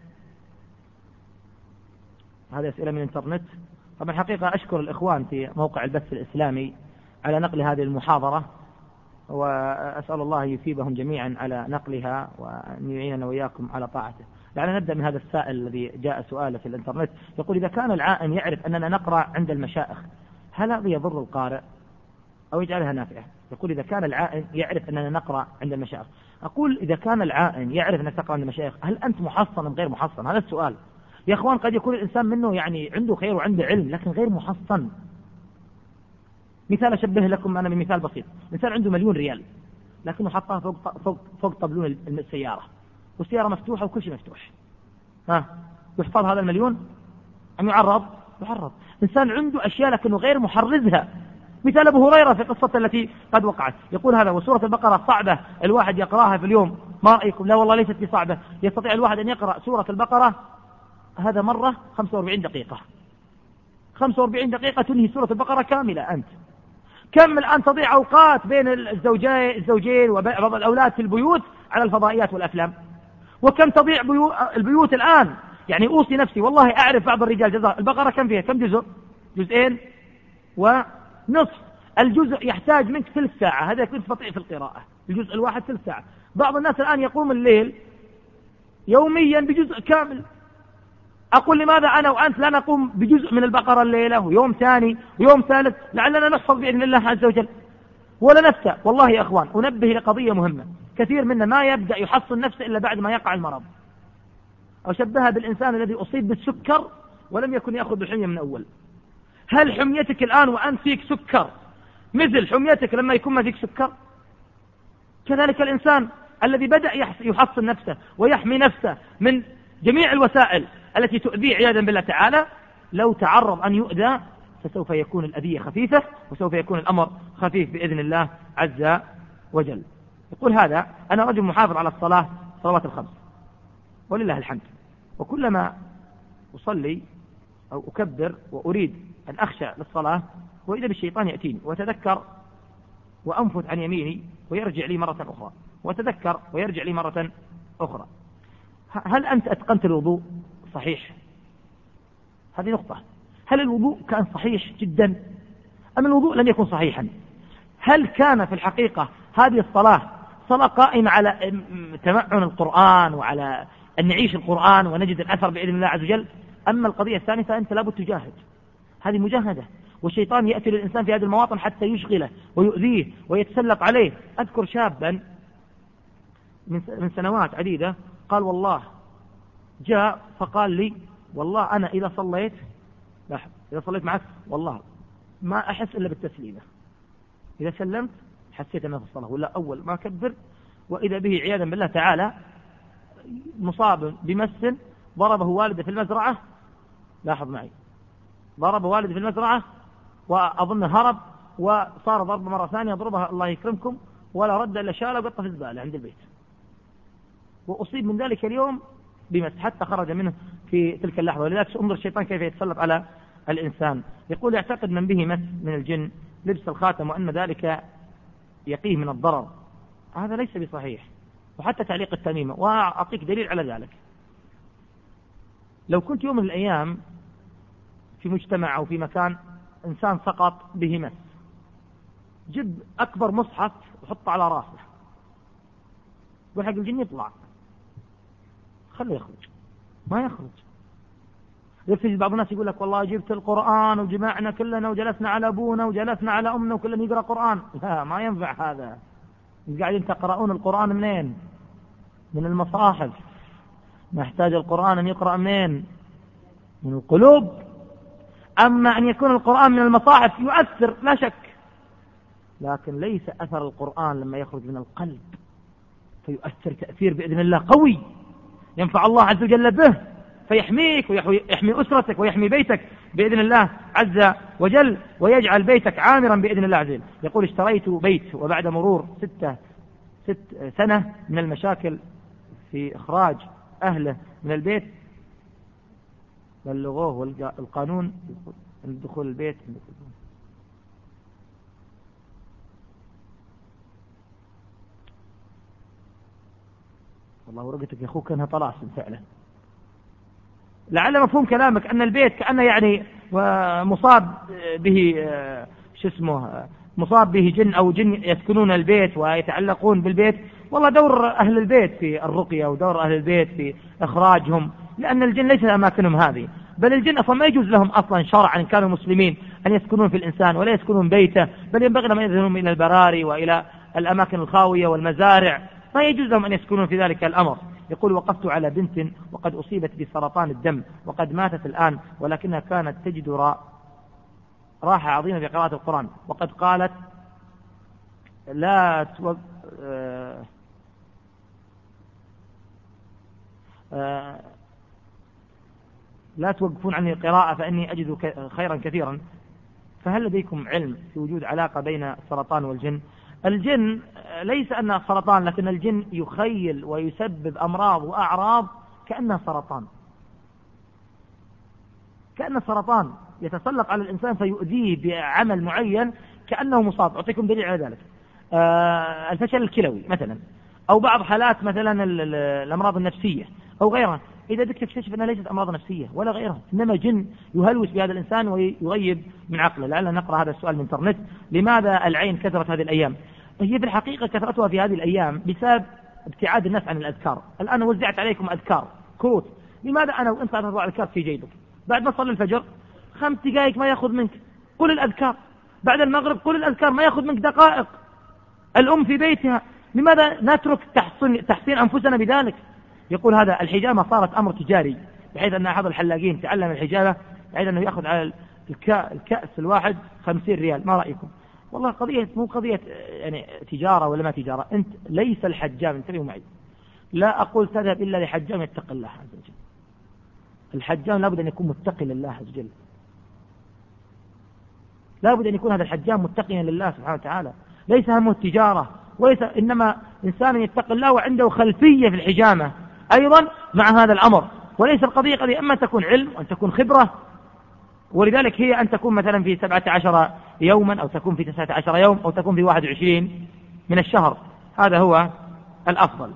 هذه أسئلة من الإنترنت. طبعا الحقيقة أشكر الإخوان في موقع البث الإسلامي على نقل هذه المحاضرة، وأسأل الله يثيبهم جميعا على نقلها وأن يعيننا وإياكم على طاعته. لعلنا نبدأ من هذا السائل الذي جاء سؤاله في الإنترنت، يقول إذا كان العائن يعرف أننا نقرأ عند المشائخ هل هذا يضر القارئ أو يجعلها نافعة؟ يقول إذا كان العائن يعرف أننا نقرأ عند المشائخ. أقول إذا كان العائن يعرف أنك تقرأ عند المشائخ هل أنت محصن أم غير محصن؟ هذا السؤال يا أخوان. قد يكون الإنسان منه يعني عنده خير وعنده علم لكن غير محصن. مثال أشبه لكم أنا بمثال بسيط، إنسان عنده 1,000,000 ريال لكنه حطها فوق طبلون السيارة والسيارة مفتوحة وكل شيء مفتوح، يحفظ هذا 1,000,000 أم يعرض؟ إنسان عنده أشياء لكنه غير محرزها، مثال أبو هريرة في قصة التي قد وقعت، يقول هذا وسورة البقرة صعبة الواحد يقرأها في اليوم، ما رأيكم؟ لا والله ليست بصعبة، يستطيع الواحد أن يقرأ سورة البقرة هذا مرة 45 دقيقة، 45 دقيقة تنهي سورة البقرة كاملة. أنت كم الآن تضيع أوقات بين الزوجين وبعض الأولاد في البيوت على الفضائيات والأفلام، وكم تضيع البيوت الآن. يعني أوصي نفسي والله أعرف بعض الرجال جزاء البقرة كم فيها؟ كم جزء؟ جزئين ونصف، الجزء يحتاج منك ثلث ساعة، هذا كنت تستطيع في القراءة الجزء الواحد ثلث ساعة. بعض الناس الآن يقوم الليل يوميا بجزء كامل. أقول لماذا أنا وأنت لا نقوم بجزء من البقرة الليلة ويوم ثاني ويوم ثالث لعلنا نحفظ بإذن الله عز وجل ولا نفتى؟ والله يا أخوان أنبه لقضية مهمة، كثير منا ما يبدأ يحصن نفسه إلا بعد ما يقع المرض. أشبهها بالإنسان الذي أصيب بالسكر ولم يكن يأخذ بالحمية من أول. هل حميتك الآن وأنت فيك سكر مثل حميتك لما يكون ما فيك سكر؟ كذلك الإنسان الذي بدأ يحصن نفسه ويحمي نفسه من جميع الوسائل التي تؤذيه عياذا بالله تعالى، لو تعرض أن يؤذى فسوف يكون الأذية خفيفة وسوف يكون الأمر خفيف بإذن الله عز وجل. يقول هذا أنا رجل محافظ على صلوات الخمس ولله الحمد، وكلما أصلي أو أكبر وأريد أن أخشى للصلاة وإذا بالشيطان يأتيني وأتذكر وأنفذ عن يميني ويرجع لي مرة أخرى وأتذكر ويرجع لي مرة أخرى. هل أنت أتقنت الوضوء صحيح؟ هذه نقطة. هل الوضوء كان صحيح جدا أم الوضوء لم يكن صحيحا؟ هل كان في الحقيقة هذه الصلاة صلاة قائمة على تمعن القرآن وعلى أن نعيش القرآن ونجد الأثر بإذن الله عز وجل. أما القضية الثانية فأنت لابد تجاهد، هذه مجاهدة، والشيطان يأتي للإنسان في هذه المواطن حتى يشغله ويؤذيه ويتسلط عليه. أذكر شابا من سنوات عديدة قال والله جاء فقال لي والله أنا إذا صليت معك والله ما أحس إلا بالتسليمة، إذا سلمت حسيت أنه في الصلاة، ولا أول ما كبر وإذا به عياذا بالله تعالى مصاب بمس ضربه والده في المزرعة. لاحظ معي، ضربه والده في المزرعة وأظن هرب وصار ضربه مرة ثانية يضربها الله يكرمكم ولا رد إلا شاله وقطه في الزبالة عند البيت، وأصيب من ذلك اليوم بمس حتى خرج منه في تلك اللحظة. ولذلك انظر الشيطان كيف يتسلط على الإنسان. يقول يعتقد من به مس من الجن لبس الخاتم وأن ذلك يقيه من الضرر، هذا ليس بصحيح، وحتى تعليق التميمة. وأعطيك دليل على ذلك. لو كنت يوم من الأيام في مجتمع أو في مكان إنسان سقط به مس، جب أكبر مصحف وحطه على راسه، قول حق الجن يطلع، خليه يخرج، ما يخرج. يفيد بعض الناس يقول لك والله جبت القرآن وجمعنا كلنا وجلسنا على أبونا وجلسنا على أمنا وكلنا يقرأ قرآن. لا، ما ينفع هذا. قاعدين تقرؤون القرآن منين؟ من المصاحف. نحتاج القرآن أن يقرأ منين؟ من القلوب. أما أن يكون القرآن من المصاحف يؤثر لا شك، لكن ليس أثر القرآن لما يخرج من القلب فيؤثر تأثير بإذن الله قوي ينفع الله عز وجل به، فيحميك ويحمي أسرتك ويحمي بيتك بإذن الله عز وجل، ويجعل بيتك عامرا بإذن الله عز وجل. يقول اشتريت بيت وبعد مرور 6 سنة من المشاكل في إخراج أهله من البيت بلغوه القانون عند دخول البيت. والله ورقتك يا أخوك أنها طلع فعلا. لعل مفهوم كلامك أن البيت كأنه يعني مصاب به مصاب به جن أو جن يسكنون البيت ويتعلقون بالبيت. والله دور أهل البيت في الرقية ودور أهل البيت في إخراجهم، لأن الجن ليس أماكنهم هذه، بل الجن أصلا ما يجوز لهم أصلا شرعا إن كانوا مسلمين أن يسكنون في الإنسان ولا يسكنون بيته، بل ينبغي لهم أن يذهبون إلى البراري وإلى الأماكن الخاوية والمزارع، ما يجوز لهم أن يسكنون في ذلك الأمر. يقول وقفت على بنت وقد أصيبت بسرطان الدم وقد ماتت الآن، ولكنها كانت تجد راحة عظيمة في قراءة القرآن، وقد قالت لا توقفون عني القراءة فإني أجد خيرا كثيرا. فهل لديكم علم في وجود علاقة بين السرطان والجن؟ الجن ليس أنها سرطان، لكن الجن يخيل ويسبب أمراض وأعراض كأنها سرطان، كأن السرطان يتسلط على الإنسان فيؤذيه بعمل معين كأنه مصاب. أعطيكم دليل على ذلك. الفشل الكلوي مثلا، أو بعض حالات مثلا الأمراض النفسية أو غيرها، إذا بدك تكتشف أنها ليست أمراض نفسية ولا غيرها، إنما جن يهلوس بهذا الإنسان ويغيب من عقله. لعلنا نقرأ هذا السؤال من الإنترنت: لماذا العين كثرت هذه الأيام؟ هي في الحقيقة كثرتها في هذه الأيام بسبب ابتعاد الناس عن الأذكار. الآن وزعت عليكم أذكار كروت، لماذا أنا وأنت تضع الأذكار في جيبك؟ بعد ما صلي الفجر 5 دقائق ما يأخذ منك قل الأذكار، بعد المغرب قل الأذكار ما يأخذ منك دقائق. الأم في بيتها، لماذا نترك تحصين أنفسنا بذلك؟ يقول هذا الحجامة صارت أمر تجاري، بحيث أن أحد الحلاقين تعلم الحجامة بحيث أنه يأخذ على الكأس الواحد 50 ريال. ما رأيكم؟ والله قضية مو قضية يعني تجارة ولا ما تجارة. أنت ليس الحجام، انتبهوا معي، لا أقول تذهب إلا لحجام يتقي الله عز وجل. الحجام لابد أن يكون متقي لله عز وجل، لابد أن يكون هذا الحجام متقيا لله سبحانه وتعالى، ليس همه التجارة، وليس إنما إنسان يتقي الله وعنده خلفية في الحجامة أيضا مع هذا الأمر. وليس القضية قضية أما تكون علم وأن تكون خبرة، ولذلك هي أن تكون مثلا في 17 يوما أو تكون في 19 يوم أو تكون في 21 من الشهر، هذا هو الأفضل.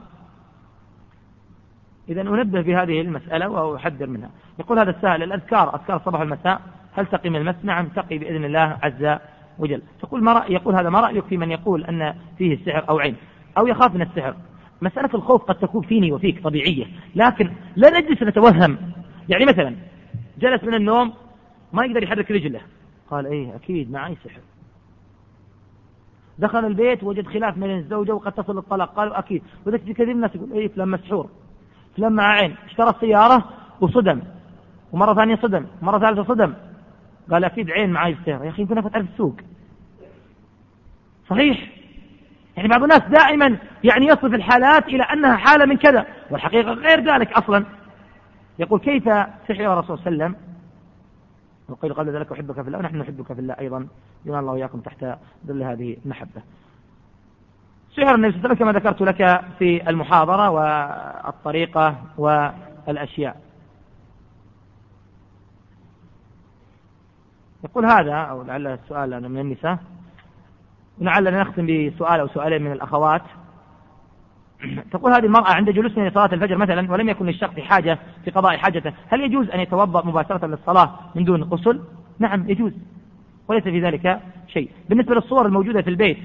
إذا أنبه بهذه المسألة وأحذر منها. يقول هذا السائل: الأذكار أذكار الصباح والمساء هل تقي من المس؟ نعم تقي بإذن الله عز وجل. يقول هذا ما رأيك في من يقول أن فيه السحر أو عين؟ أو يخاف من السحر. مسألة الخوف قد تكون فيني وفيك طبيعية، لكن لا نجلس نتوهم. يعني مثلا جلس من النوم ما يقدر يحرك رجله، قال إيه أكيد معي سحر. دخل البيت وجد خلاف بين الزوجة وقد تصل الطلاق، قالوا أكيد. وذلك كثير من الناس يقول إيه فلان مسحور، فلان مع عين، اشترى السيارة وصدم، ومرة ثانية صدم، مرة ثالثة صدم، قال أكيد عين معي السحر. يا أخي يمكن أفتح في السوق. صحيح، يعني بعض الناس دائما يعني يصف الحالات إلى أنها حالة من كذا، والحقيقة غير ذلك أصلا. يقول كيف سحر يا رسول الله صلى الله عليه وسلم، وقيل قبل ذلك أحبك في الله، ونحن نحبك في الله أيضا، ينال الله وإياكم تحت ظل هذه المحبة. سحر النبي صلى الله عليه وسلم كما ذكرت لك في المحاضرة والطريقة والأشياء. يقول هذا، أو لعل السؤال من النساء، ولعلنا نختم بسؤال أو سؤالين من الأخوات. تقول هذه المرأة عند جلوسنا لصلاة الفجر مثلا ولم يكن للشخص حاجة في قضاء حاجته، هل يجوز أن يتوضأ مباشرة للصلاة من دون غسل؟ نعم يجوز، وليس في ذلك شيء. بالنسبة للصور الموجودة في البيت،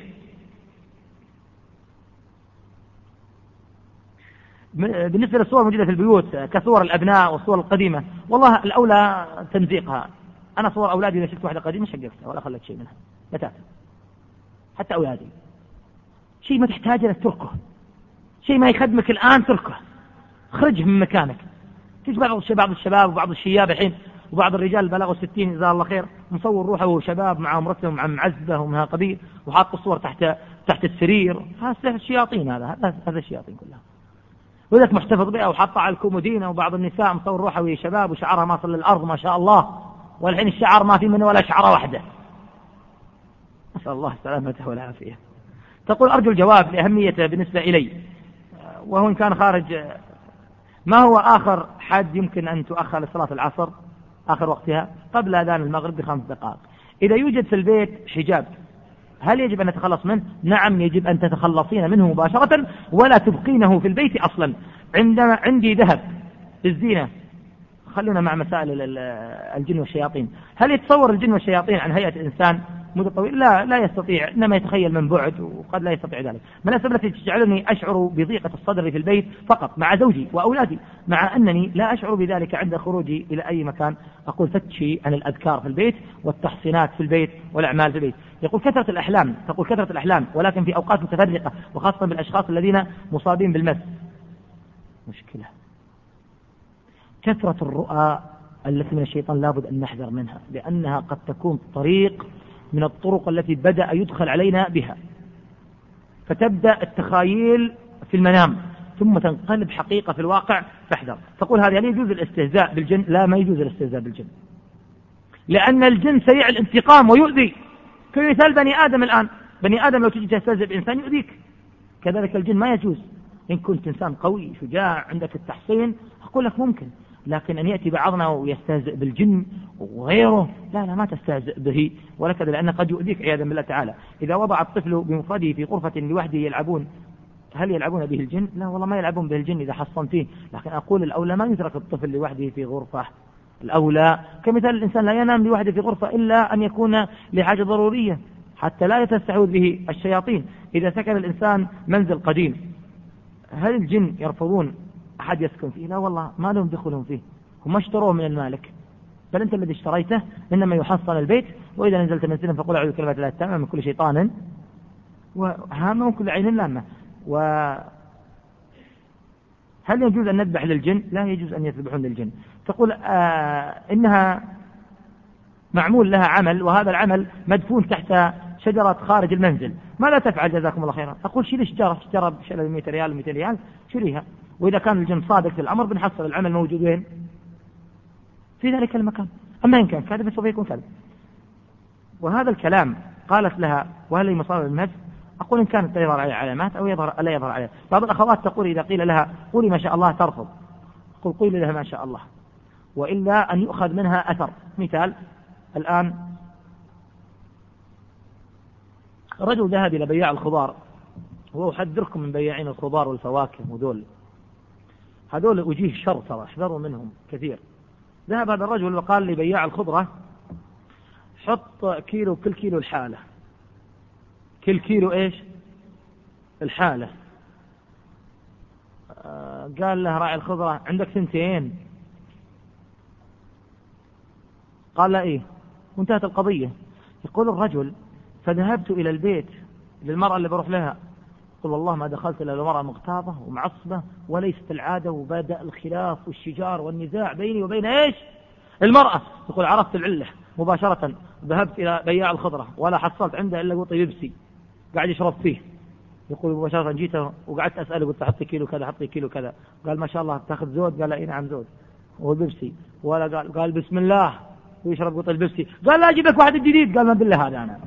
بالنسبة للصور الموجودة في البيوت كصور الأبناء والصور القديمة، والله الأولى تنزيقها. أنا صور أولادي إذا شفت واحدة قديمة شقفتها ولا خلت شيء منها بتاتا، حتى أولادي شيء ما تحتاج إلى تركه، شيء ما يخدمك الآن تركه، خرجه من مكانك. تجي بعض الشباب وبعض الشياب الحين وبعض الرجال بلغوا 60 جزاه الله خير مصور روحه وشباب مع امرته ومع معزبه ومع قبيل وحاط الصور تحت السرير. هذا الشياطين، هذا الشياطين كلها. وذلك محتفظ بها وحطها على الكومودينه، وبعض النساء مصور روحه وهي شباب وشعرها ما صل للارض ما شاء الله، والحين الشعر ما في منه ولا شعره واحده. نسأل الله السلامة والعافية. تقول أرجو الجواب لأهميته بالنسبة إلي، وهو إن كان خارج، ما هو آخر حد يمكن أن تؤخر لصلاة العصر آخر وقتها قبل أذان المغرب ب5 دقائق؟ إذا يوجد في البيت حجاب هل يجب أن نتخلص منه؟ نعم يجب أن تتخلصين منه مباشرة ولا تبقينه في البيت أصلا. عندما عندي ذهب للزينة، خلونا مع مسائل الجن والشياطين. هل يتصور الجن والشياطين عن هيئة إنسان مدة طويلة؟ لا يستطيع، إنما يتخيل من بعد وقد لا يستطيع ذلك. من الأسباب التي تجعلني أشعر بضيقة الصدر في البيت فقط مع زوجي وأولادي، مع أنني لا أشعر بذلك عند خروجي إلى أي مكان. أقول فتشي عن الأذكار في البيت والتحصينات في البيت والأعمال في البيت. يقول كثرة الأحلام، تقول كثرة الأحلام ولكن في أوقات متفرقة، وخاصة بالأشخاص الذين مصابين بالمس. مشكلة كثرة الرؤى التي من الشيطان لابد أن نحذر منها، لأنها قد تكون طريق من الطرق التي بدأ يدخل علينا بها، فتبدأ التخايل في المنام ثم تنقلب حقيقة في الواقع، فاحذر. تقول هذا يعني يجوز الاستهزاء بالجن؟ لا، ما يجوز الاستهزاء بالجن، لأن الجن سريع الانتقام ويؤذي. كمثال بني آدم الآن، بني آدم لو تجي تستهزئ بإنسان يؤذيك، كذلك الجن ما يجوز. إن كنت إنسان قوي شجاع عندك التحصين أقول لك ممكن، لكن أن يأتي بعضنا ويستهزئ بالجن وغيره لا ما تستهزئ به ولا كذا، لأنه قد يؤذيك عياذا بالله تعالى. إذا وضع الطفل بمفرده في غرفة لوحده يلعبون، هل يلعبون به الجن؟ لا والله ما يلعبون به الجن إذا حصن فيه، لكن أقول الأولى ما يترك الطفل لوحده في غرفة. الأولى كمثال الإنسان لا ينام لوحده في غرفة إلا أن يكون لحاجة ضرورية حتى لا يتستعوذ به الشياطين. إذا سكن الإنسان منزل قديم، هل الجن يرفضون أحد يسكن فيه؟ لا والله ما لهم دخلهم فيه، هم اشتروه من المالك، بل أنت الذي اشتريته، إنما يحصن البيت. وإذا نزلت منزلا فقل أعوذ بكلمات الله التامة من كل شيطان وهامة وكل عين لامة. وهل يجوز أن نذبح للجن؟ لا يجوز أن يذبحون للجن. تقول إنها معمول لها عمل، وهذا العمل مدفون تحت شجرة خارج المنزل، ماذا تفعل جزاكم الله خيرا؟ أقول شيل الشجرة بشيلها 100 ريال 200 ريال شيليها، وإذا كان الجن صادق في الأمر بنحصل العمل موجود وين؟ في ذلك المكان. أما إن كان كاذب فسوف يكون كاذب. وهذا الكلام قالت لها وهل هي مصاب بالمس؟ أقول إن كانت يظهر عليها علامات أو لا يظهر عليها. بعض الأخوات تقول إذا قيل لها قولي ما شاء الله ترفض، قل قولي لها ما شاء الله، وإلا أن يؤخذ منها أثر. مثال الآن رجل ذهب إلى بياع الخضار، وأحذركم من بياعين الخضار والفواكه هذول وجيه شر ترى، احذروا منهم كثير. ذهب هذا الرجل وقال لبياع الخضرة حط كيلو، كل كيلو الحالة، كل كيلو إيش الحالة قال له راعي الخضرة عندك 2؟ قال لا إيه، وانتهت القضية. يقول الرجل فذهبت إلى البيت للمرأة اللي بروح لها، قل والله ما دخلت إلى المرأة مغتاظة ومعصبة وليست العادة، وبدأ الخلاف والشجار والنزاع بيني وبين إيش المرأة. يقول عرفت العلة مباشرة، ذهبت إلى بياع الخضرة ولا حصلت عنده إلا قطي بيبسي قاعد يشرب فيه. يقول مباشرة جيته وقعدت أسأله، قلت حطي كيلو كذا حطي كيلو كذا، قال ما شاء الله تاخذ زود؟ قال لا إيه نعم زود. وبيبسي ولا قال بسم الله ويشرب قطي البيبسي. قال لا أجيب لك واحد جديد. قال ما بالله هذا أنا.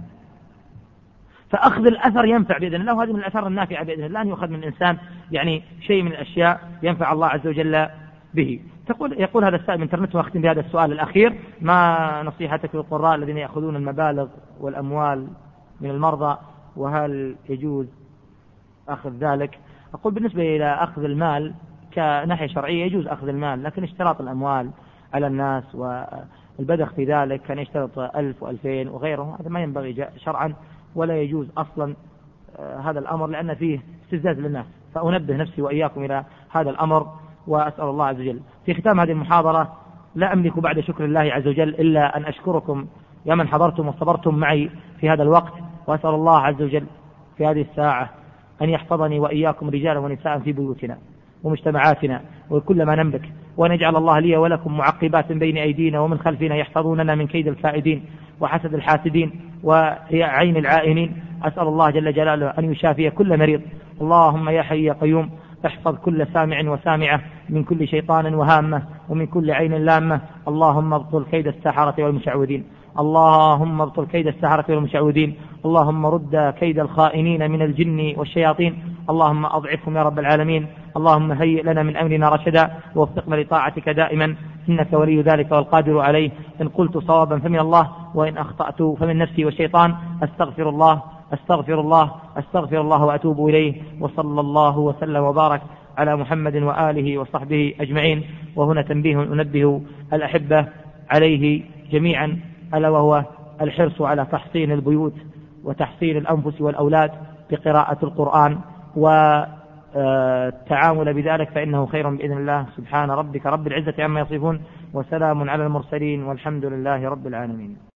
فأخذ الأثر ينفع بإذن الله، وهذه من الأثار النافعة بإذن الله، أن يؤخذ من الإنسان يعني شيء من الأشياء ينفع الله عز وجل به. يقول هذا السائل من انترنت، واختم بهذا السؤال الأخير: ما نصيحتك للقراء الذين يأخذون المبالغ والأموال من المرضى، وهل يجوز أخذ ذلك؟ أقول بالنسبة إلى أخذ المال كناحية شرعية يجوز أخذ المال، لكن اشتراط الأموال على الناس والبذخ في ذلك كان يشترط 1000 و2000 وغيره، هذا ما ينبغي شرعا ولا يجوز أصلا هذا الأمر، لأن فيه استفزاز للناس. فأنبه نفسي وإياكم إلى هذا الأمر، وأسأل الله عز وجل. في ختام هذه المحاضرة لا أملك بعد شكر الله عز وجل إلا أن أشكركم يا من حضرتم وصبرتم معي في هذا الوقت، وأسأل الله عز وجل في هذه الساعة أن يحفظني وإياكم رجالا ونساء في بيوتنا ومجتمعاتنا وكل ما نملك، وأن يجعل الله لي ولكم معقبات بين أيدينا ومن خلفنا يحفظوننا من كيد الكائدين وحسد الحاسدين وعين العائنين. أسأل الله جل جلاله أن يشافي كل مريض. اللهم يا حي يا قيوم احفظ كل سامع وسامعة من كل شيطان وهامة ومن كل عين لامة. اللهم ابطل كيد السحرة والمشعوذين، اللهم ابطل كيد السحرة والمشعوذين، اللهم رد كيد الخائنين من الجن والشياطين، اللهم أضعفهم يا رب العالمين. اللهم هيئ لنا من أمرنا رشدا ووفقنا لطاعتك دائما، إنك ولي ذلك والقادر عليه. إن قلت صوابا فمن الله، وإن أخطأت فمن نفسي والشيطان. أستغفر الله أستغفر الله أستغفر الله وأتوب إليه. وصلى الله وسلم وبارك على محمد وآله وصحبه أجمعين. وهنا تنبيه أنبه الأحبة عليه جميعا، ألا وهو الحرص على تحصين البيوت وتحصين الأنفس والأولاد بقراءة القرآن والتعامل بذلك، فإنه خير بإذن الله. سبحان ربك رب العزة عما يصفون، وسلام على المرسلين، والحمد لله رب العالمين.